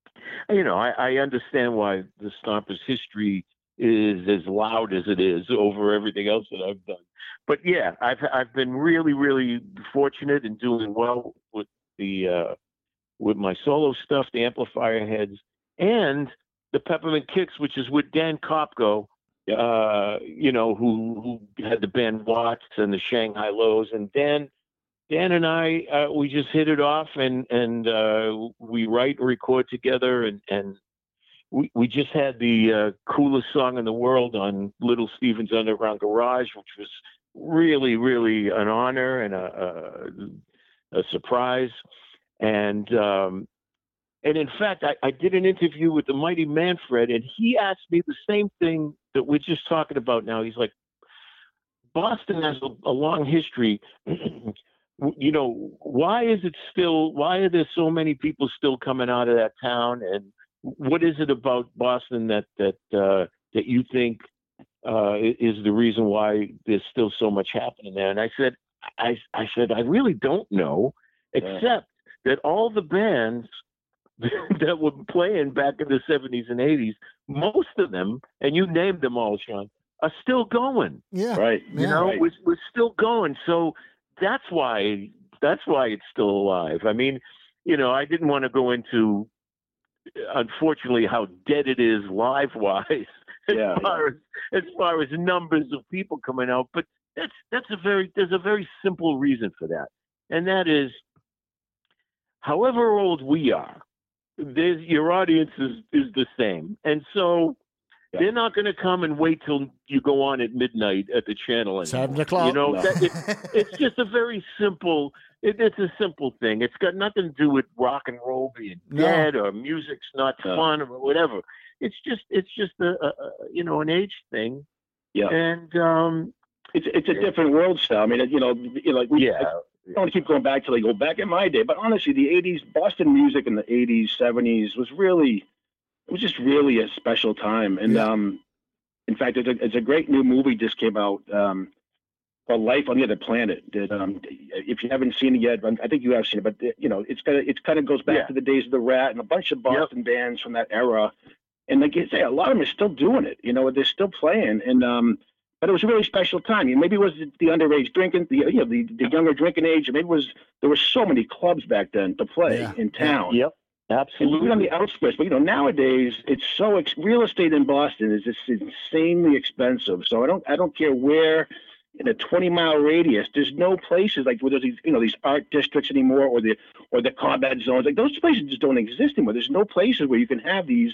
you know, I, I understand why the Stompers' history is as loud as it is over everything else that I've done. But yeah, I've I've been really, really fortunate in doing well with the uh, with my solo stuff, the Amplifier Heads, and the Peppermint Kicks, which is with Dan Kopko, Yeah. uh, you know, who, who had the band Watts and the Shanghai Lows. And Dan, Dan and I, uh, we just hit it off, and and uh, we write and record together, and and we we just had the uh, coolest song in the world on Little Steven's Underground Garage, which was really, really an honor and a, a, a surprise. And um, and in fact, I, I did an interview with the Mighty Manfred, and he asked me the same thing that we're just talking about now. He's like, Boston has a, a long history. You know, why is it still, why are there so many people still coming out of that town? And what is it about Boston that, that, uh, that you think uh, is the reason why there's still so much happening there? And I said, I, I said, I really don't know, except yeah. that all the bands that were playing back in the seventies and eighties, most of them, and you named them all, Sean, are still going. Yeah. Right. You yeah. know, right. We're, we're still going. So that's why, that's why it's still alive. I mean, you know, I didn't want to go into, unfortunately, how dead it is live-wise as Yeah, far yeah. as as far as numbers of people coming out. But that's that's a very there's a very simple reason for that, and that is, however old we are, there's, your audience is, is the same, and so yeah. they're not going to come and wait till you go on at midnight at the channel anymore. Seven o'clock. You know, no. that, it, it's just a very simple. It, it's a simple thing. It's got nothing to do with rock and roll being No. dead or music's not No. fun or whatever. It's just it's just a, a you know an age thing. Yeah, and um, it's it's a yeah. different world style. I mean, you know, you know, like we, yeah. I don't want to keep going back to like go back in my day, but honestly, the eighties, Boston music in the eighties, seventies was really, it was just really a special time. And yeah. um, in fact, it's a, it's a great new movie just came out um, called Life on the Other Planet. That um, if you haven't seen it yet, I think you have seen it, but you know, it's kind of it's kind of goes back yeah. to the days of the Rat and a bunch of Boston yep. bands from that era. And like you say, a lot of them are still doing it. You know, they're still playing. And um, but it was a really special time. Maybe it was the, the underage drinking, the you know, the, the younger drinking age. Maybe it was there were so many clubs back then to play yeah. in town. Yep, absolutely. And on the outskirts, but you know, nowadays it's so ex- real estate in Boston is just insanely expensive. So I don't I don't care where in a twenty mile radius, there's no places like where there's these you know these art districts anymore, or the or the combat zones. Like those places just don't exist anymore. There's no places where you can have these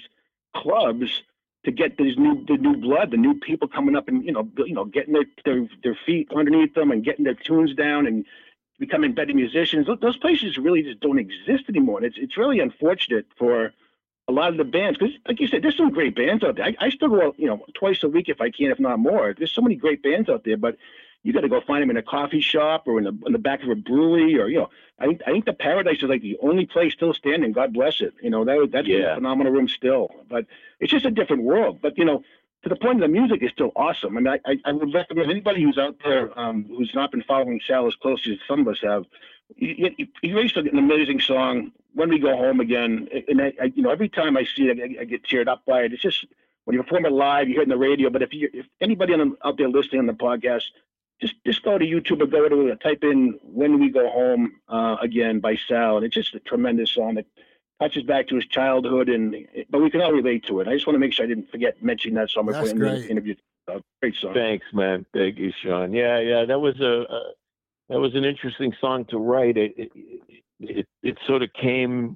clubs to get these new the new blood, the new people coming up and you know you know getting their their, their feet underneath them and getting their tunes down and becoming better musicians. Those places really just don't exist anymore. And it's it's really unfortunate for a lot of the bands because, like you said, there's some great bands out there. I, I still go out you know twice a week if I can, if not more. There's so many great bands out there, but you got to go find them in a coffee shop or in the in the back of a brewery or you know. I think I think the Paradise is like the only place still standing. God bless it. You know that that's yeah. a phenomenal room still. But it's just a different world. But you know, to the point of the music is still awesome. I mean, I I would recommend anybody who's out there um, who's not been following Sal as closely as some of us have. You, you, you released an amazing song, When We Go Home Again, and I, I you know every time I see it, I, I get teared up by it. It's just when you perform it live, you hear it on the radio. But if you if anybody on the, out there listening on the podcast. Just just go to YouTube or go to type in "When We Go Home uh, Again" by Sal, and it's just a tremendous song that touches back to his childhood, and but we can all relate to it. I just want to make sure I didn't forget mentioning that song before the interview. Uh, great song. Thanks, man. Thank you, Sean. Yeah, yeah, that was a, a that was an interesting song to write. It it it, it sort of came,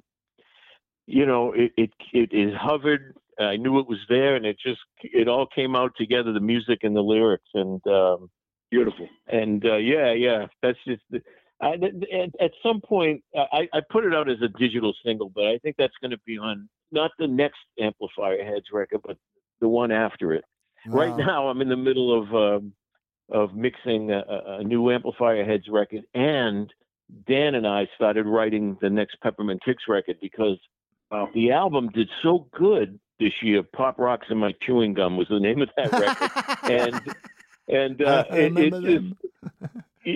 you know, it, it it it hovered. I knew it was there, and it just it all came out together. The music and the lyrics, and. Um, Beautiful. And uh, yeah, yeah, that's just. I, at, at some point, I, I put it out as a digital single, but I think that's going to be on not the next Amplifier Heads record, but the one after it. Wow. Right now, I'm in the middle of um, of mixing a, a new Amplifier Heads record, and Dan and I started writing the next Peppermint Kicks record because wow. the album did so good this year. Pop Rocks and My Chewing Gum was the name of that record, and. And uh, I remember it, them. Just,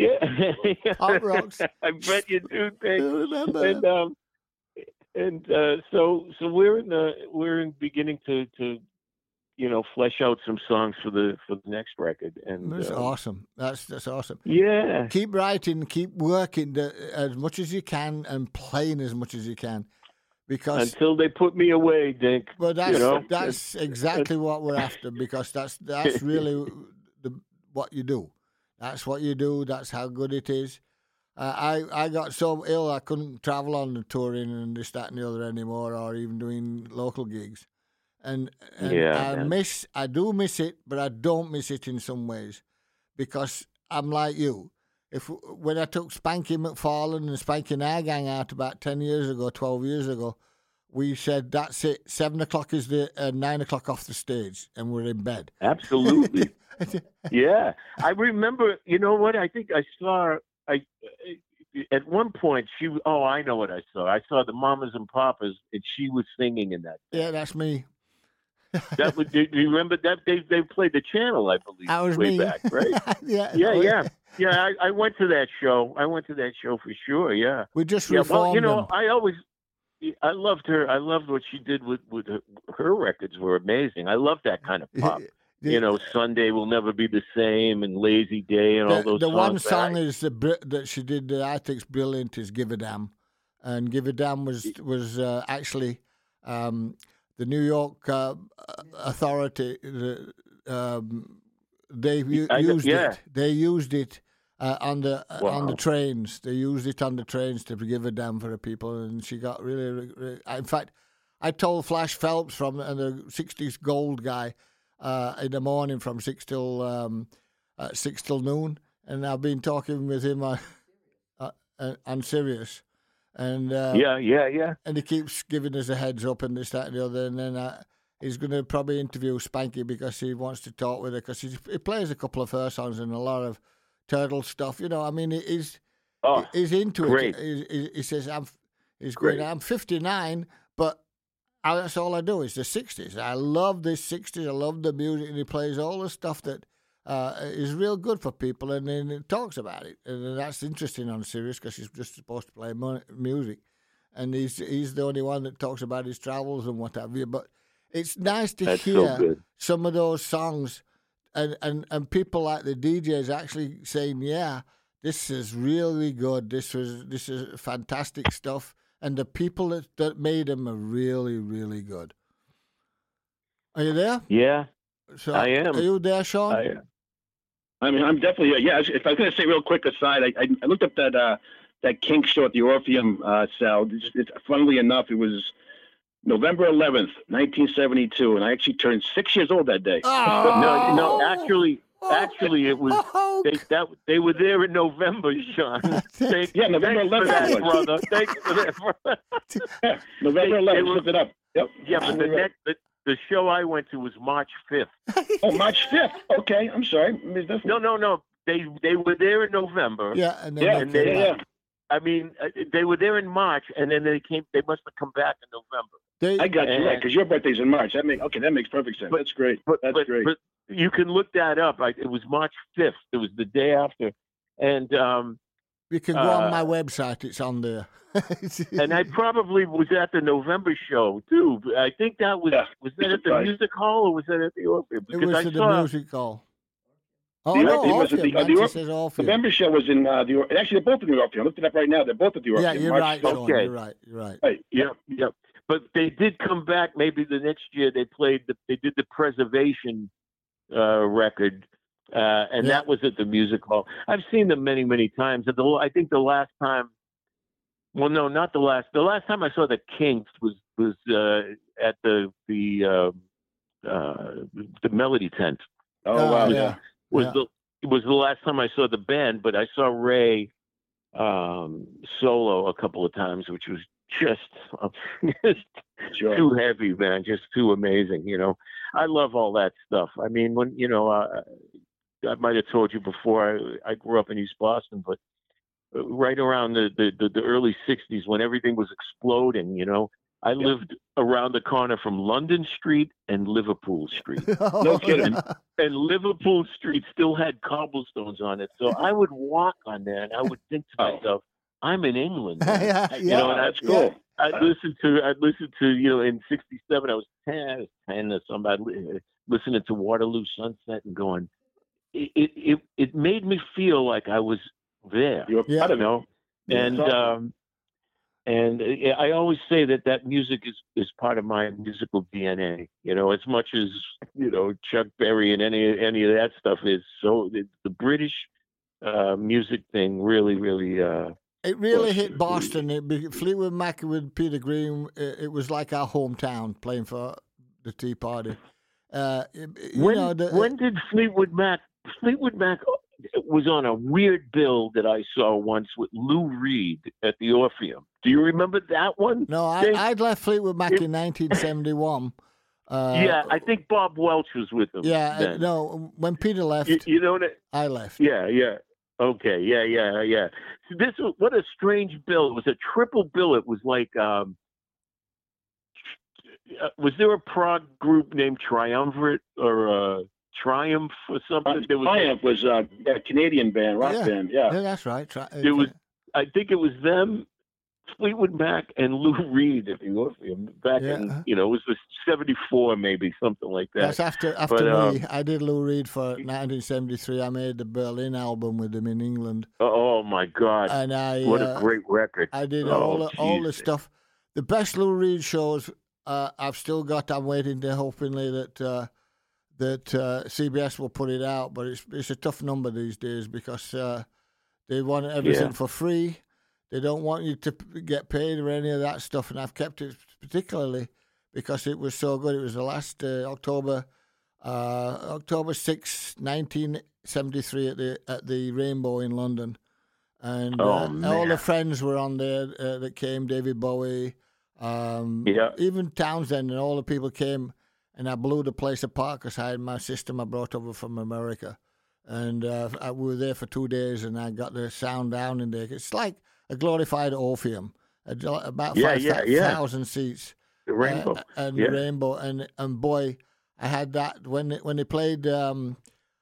yeah, Pop Rocks. I bet you do. I remember. And um, and uh, so so we're in the we're in beginning to, to you know flesh out some songs for the for the next record. And that's uh, awesome. That's that's awesome. Yeah. Keep writing. Keep working the, as much as you can and playing as much as you can. Because until they put me away, Dink. Well, that's you know? that's exactly what we're after because that's that's really. The, what you do. That's what you do. That's how good it is. Uh, I, I got so ill I couldn't travel on the touring and this, that, and the other anymore, or even doing local gigs. And, and yeah, I man. miss, I do miss it, but I don't miss it in some ways because I'm like you. If when I took Spanky McFarlane and Spanky and our gang out about ten years ago, twelve years ago, we said, that's it. Seven o'clock is the uh, nine o'clock off the stage, and we're in bed. Absolutely. Yeah, I remember. You know what? I think I saw. I at one point she. Oh, I know what I saw. I saw the Mamas and Papas, and she was singing in that. Yeah, that's me. That was. Do you remember that they they played the channel? I believe. That was way me. back, right? yeah, Yeah, oh, yeah. yeah. I, I went to that show. I went to that show for sure. Yeah. We just Yeah. reformed Well, you know, them. I always, I loved her. I loved what she did with with her, her records. Were amazing. I love that kind of pop. The- You know, Sunday Will Never Be the Same and Lazy Day and all the, those. the songs one that song I- is the br- that she did that I think's brilliant is "Give a Damn," and "Give a Damn" was was uh, actually um, the New York uh, Authority. The, um, they u- I know- used yeah. it. They used it uh, on the uh, on the Wow. trains. They used it on the trains to give a damn for the people, and she got really. really in fact, I told Flash Phelps from uh, the sixties Gold guy. Uh, in the morning from six till um, uh, six till noon, and I've been talking with him on uh, uh, on Sirius, and uh, Yeah, yeah, yeah. and he keeps giving us a heads up and this, that, and the other, and then uh, he's going to probably interview Spanky because he wants to talk with her because he plays a couple of her songs and a lot of Turtle stuff. You know, I mean, he's Oh, he's into great. it. He, he, he says, "I'm," he's Great. going, "I'm fifty-nine, but." I, that's all I do is the sixties. I love the sixties. I love the music, and he plays all the stuff that uh, is real good for people, and then it talks about it, and that's interesting on Sirius because he's just supposed to play mu- music, and he's he's the only one that talks about his travels and what have you. But it's nice to That's so hear good. some of those songs, and, and, and people like the D Js actually saying, "Yeah, this is really good. This was this is fantastic stuff." And the people that, that made them are really, really good. Are you there? Yeah, So, I am. Are you there, Sean? I, I mean, I'm definitely yeah. If I was going to say real quick aside, I, I, I looked up that uh, that Kink show at the Orpheum uh, cell. It's, it's, funnily enough, it was November eleventh, nineteen seventy-two, and I actually turned six years old that day. Oh, no, no. Actually, actually, it was Oh, they that they were there in November, Sean. Thank, Yeah, November thanks for eleventh that, it was. brother. Thanks for that. brother. Yeah, November They- eleventh. they were- Look it up. Yep. Yeah, but the next the, the show I went to was March fifth. Oh, March fifth. Okay, I'm sorry. I mean, that's- No, no, no. They they were there in November. yeah, and then Yeah, they and came they- yeah, back. yeah. I mean, uh, they were there in March, and then they came. They must have come back in November. They, I got you And- right because your birthday's in March. That make okay. That makes perfect sense. But- That's great. But That's but, great. but you can look that up. I, it was March fifth. It was the day after, and um, you can go on uh, my website. It's on there. and I probably was at the November show too. But I think that was Yeah, was that I'm at the surprised. music hall or was that at the Orpheum? It Because was I at the saw music hall. Oh, The- no, it was at Orpheum. the- uh, the Nancy Or- says The Orpheum. member show was in uh, the. Actually, they're both in the Orpheum. I looked it up right now. They're both at the Orpheum. Yeah, you're March right, fifth. Sean. Okay. You're right. You're right. Right. Yep, yep. But they did come back. Maybe the next year they played. The, they did the Preservation uh, record, uh, and Yeah. that was at the music hall. I've seen them many, many times. And the, I think the last time. Well, no, not the last. The last time I saw the Kinks was was uh, at the the uh, uh, the Melody Tent. Oh Oh, wow. yeah. Yeah. Was Yeah. the it was the last time I saw the band, but I saw Ray um, solo a couple of times, which was just just Sure. too heavy, man. Just too amazing. You know, I love all that stuff. I mean, when you know, uh, I might have told you before. I, I grew up in East Boston, but right around the, the, the, the early sixties when everything was exploding, you know, I Yeah. lived around the corner from London Street and Liverpool Street. No kidding. And Liverpool Street still had cobblestones on it. So I would walk on there and I would think to Oh. myself, I'm in England. man. yeah, You know, and Wow, I- that's cool. I'd listen to, I'd listen to, you know, in sixty-seven, I was ten, I was ten or something, I'd li- listening to Waterloo Sunset and going, it, it, it, it made me feel like I was there. You were Yeah. part You of it. know, Yeah, and it's awesome. um, and uh, I always say that that music is is part of my musical D N A. You know, as much as you know Chuck Berry and any any of that stuff is. So the, the British uh, music thing really, really. Uh, It really Well, hit Boston. It, be- Fleetwood Mac with Peter Green. It, it was like our hometown playing for the Tea Party. Uh, it- you when know, the, when did Fleetwood Mac? Fleetwood Mac was on a weird bill that I saw once with Lou Reed at the Orpheum. Do you remember that one? no, I, Dave? I'd left Fleetwood Mac It- in nineteen seventy-one. Uh, yeah, I think Bob Welch was with them. yeah. then. No, when Peter left, You, you know that? I left. Yeah, yeah. Okay, yeah, yeah, yeah. So this was what a strange bill. It was a triple bill. It was like, um, uh, was there a prog group named Triumvirate or uh, Triumph or something. Uh, there was Triumph was uh, a Canadian band, rock yeah. band. Yeah, yeah, that's right. Tri- There was, I think it was them, Fleetwood Mac, and Lou Reed. If you look, back Yeah. in, you know, it was the seventy-four, maybe something like that. That's after after But, me. um, I did Lou Reed for nineteen seventy-three. I made the Berlin album with him in England, Oh my God! and I What uh, a great record! I did Oh, all the, all the geez. stuff. The best Lou Reed shows uh, I've still got. I'm waiting to hopefully that uh, that uh, C B S will put it out, but it's it's a tough number these days because uh, they want everything Yeah. for free. They don't want you to p- get paid or any of that stuff, and I've kept it particularly because it was so good. It was the last uh, October, uh, October sixth, nineteen seventy-three at the at the Rainbow in London, and Oh, uh, all man. the friends were on there uh, that came. David Bowie, um, Yeah. even Townsend, and all the people came, and I blew the place apart because I had my system I brought over from America, and uh, I, we were there for two days, and I got the sound down in there. It's like a glorified Orpheum, about Yeah, five yeah, yeah. thousand seats. The Rainbow. Uh, and Yeah. Rainbow, and and boy, I had that when they, when they played um,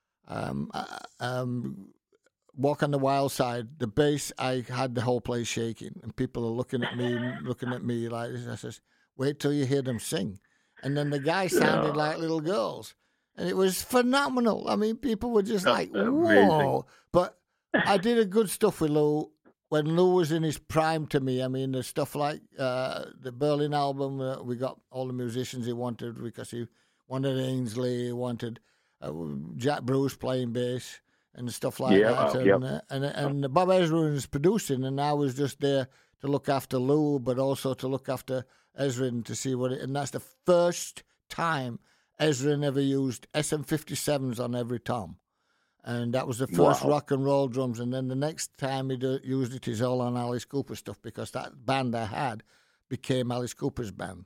um, uh, um, Walk on the Wild Side. The bass, I had the whole place shaking, and people are looking at me, looking at me like this. I says, "Wait till you hear them sing," and then the guys sounded Yeah. like little girls, and it was phenomenal. I mean, people were just Oh, like, amazing. "Whoa!" But I did a good stuff with Lou. When Lou was in his prime to me, I mean, there's stuff like uh, the Berlin album, uh, we got all the musicians he wanted because he wanted Ainsley, he wanted uh, Jack Bruce playing bass and stuff like Yeah, that. uh, And, yep. uh, and, and Bob Ezra was producing, and I was just there to look after Lou, but also to look after Ezra and to see what it, and that's the first time Ezra ever used S M fifty-sevens on every tom. And that was the first Wow. rock and roll drums. And then the next time he do, used it is all on Alice Cooper stuff because that band I had became Alice Cooper's band.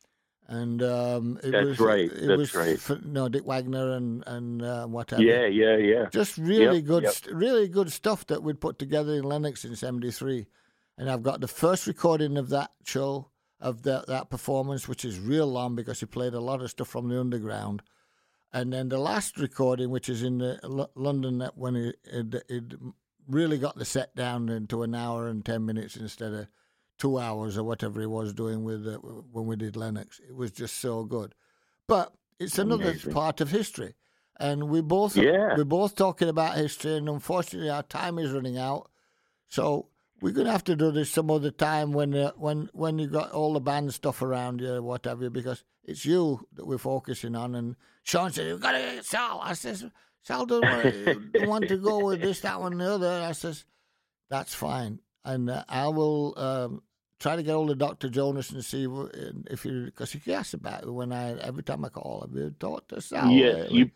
And um, it That's was right, It that's was right. For, no Dick Wagner and and uh, whatever. Yeah, yeah, yeah. Just really Yep, good, yep. st- really good stuff that we'd put together in Lennox in seventy-three. And I've got the first recording of that show, of that that performance, which is real long because he played a lot of stuff from the underground. And then the last recording, which is in the L- London, that when it, it, it really got the set down into an hour and ten minutes instead of two hours or whatever he was doing with uh, when we did Lennox. It was just so good. But it's another Amazing. part of history, and we both Yeah. we're both talking about history, and unfortunately our time is running out. So we're gonna have to do this some other time when uh, when when you got all the band stuff around you, or what have you, because it's you that we're focusing on. And Sean said, "You've got to get Sal." I says, "Sal doesn't want, don't want to go with this, that, one, and the other." I says, "That's fine, and uh, I will um, try to get hold of Doctor Jonas and see wh- if you, because he asks about it when I every time I call him, you talk to Sal." Yes, lately?" you.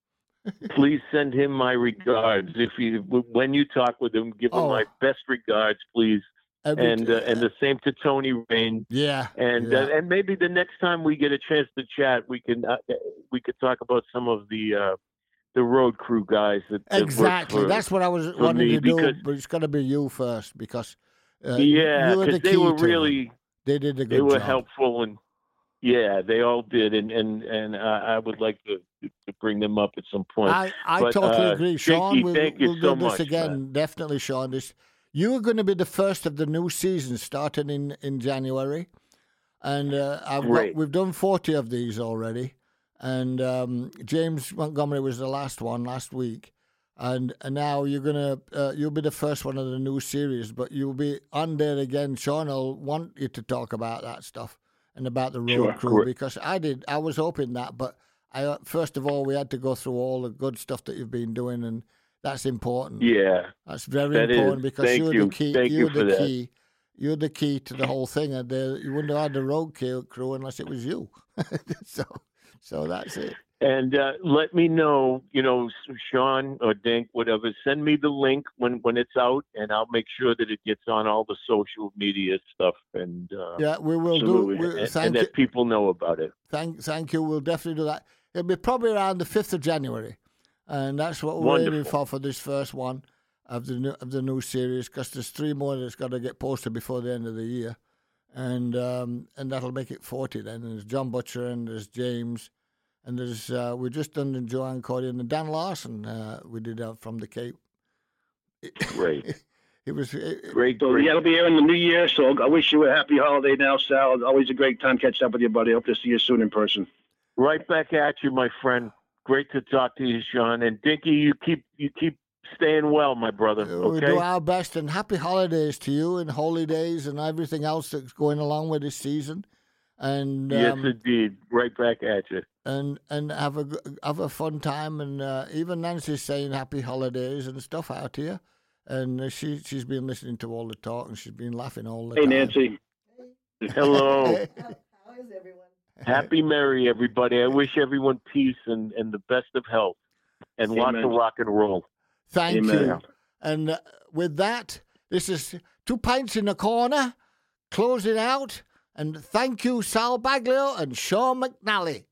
Please send him my regards. If you, when you talk with him, give him Oh. my best regards, please. Every And t- uh, and the same to Tony Rain. yeah, And yeah. uh, and maybe the next time we get a chance to chat, we can uh, we could talk about some of the uh, the road crew guys that, that work Exactly. for- That's what I was for wanting me to do, because- but it's got to be you first because uh, yeah, you were the because key they were to them. really They did a good they were job. helpful, and yeah, they all did, and and and uh, I would like to to bring them up at some point. I, I But, totally uh, agree. Jakey, Sean, we'll, thank you we'll so do this much, again. man. Definitely, Sean. This, you are going to be the first of the new season starting in, in January. And uh, I've got, Great. we've done forty of these already. And um, James Montgomery was the last one last week. And, and now you're gonna uh, you'll be the first one of the new series, but you'll be on there again. Sean will want you to talk about that stuff and about the road Sure, crew great. because I did. I was hoping that, but I uh, first of all we had to go through all the good stuff that you've been doing, and that's important. Yeah, That's very that is. important because Thank you're you. the key. Thank you're you the for that. key. You're the key to the whole thing, and the, you wouldn't have had the road crew unless it was you. so, so that's it. And uh, let me know, you know, Sean or Dink, whatever. Send me the link when, when it's out, and I'll make sure that it gets on all the social media stuff. And uh, Yeah, we will absolutely. do. We, and, thank and you. that people know about it. Thank, thank you. We'll definitely do that. It'll be probably around the fifth of January, and that's what we're Wonderful. aiming for for this first one of the new of the new series. Because there's three more that's got to get posted before the end of the year, and um, and that'll make it forty. Then and there's John Butcher and there's James, And there's uh, we just done the Joanne Cordian and Dan Larson. Uh, we did uh, from the Cape. Great. It was it, Great, So great. yeah, it'll be here in the new year. So I wish you a happy holiday now, Sal. It's always a great time catching up with you, buddy. Hope to see you soon in person. Right back at you, my friend. Great to talk to you, Sean. And Dinky, you keep you keep staying well, my brother. We Okay. do our best, and happy holidays to you, and holy days, and everything else that's going along with this season. And Yes, um, indeed. Right back at you. and and have a g- have a fun time. And uh, even Nancy's saying happy holidays and stuff out here. And uh, she she's been listening to all the talk, and she's been laughing all the Hey, time. Nancy. Hello. How is everyone? Happy Merry, everybody. I wish everyone peace and, and the best of health and lots Amen. of rock and roll. Thank Amen. you. And uh, with that, this is Two Pints in the Corner. Close it out. And thank you, Sal Baglio and Sean McNally.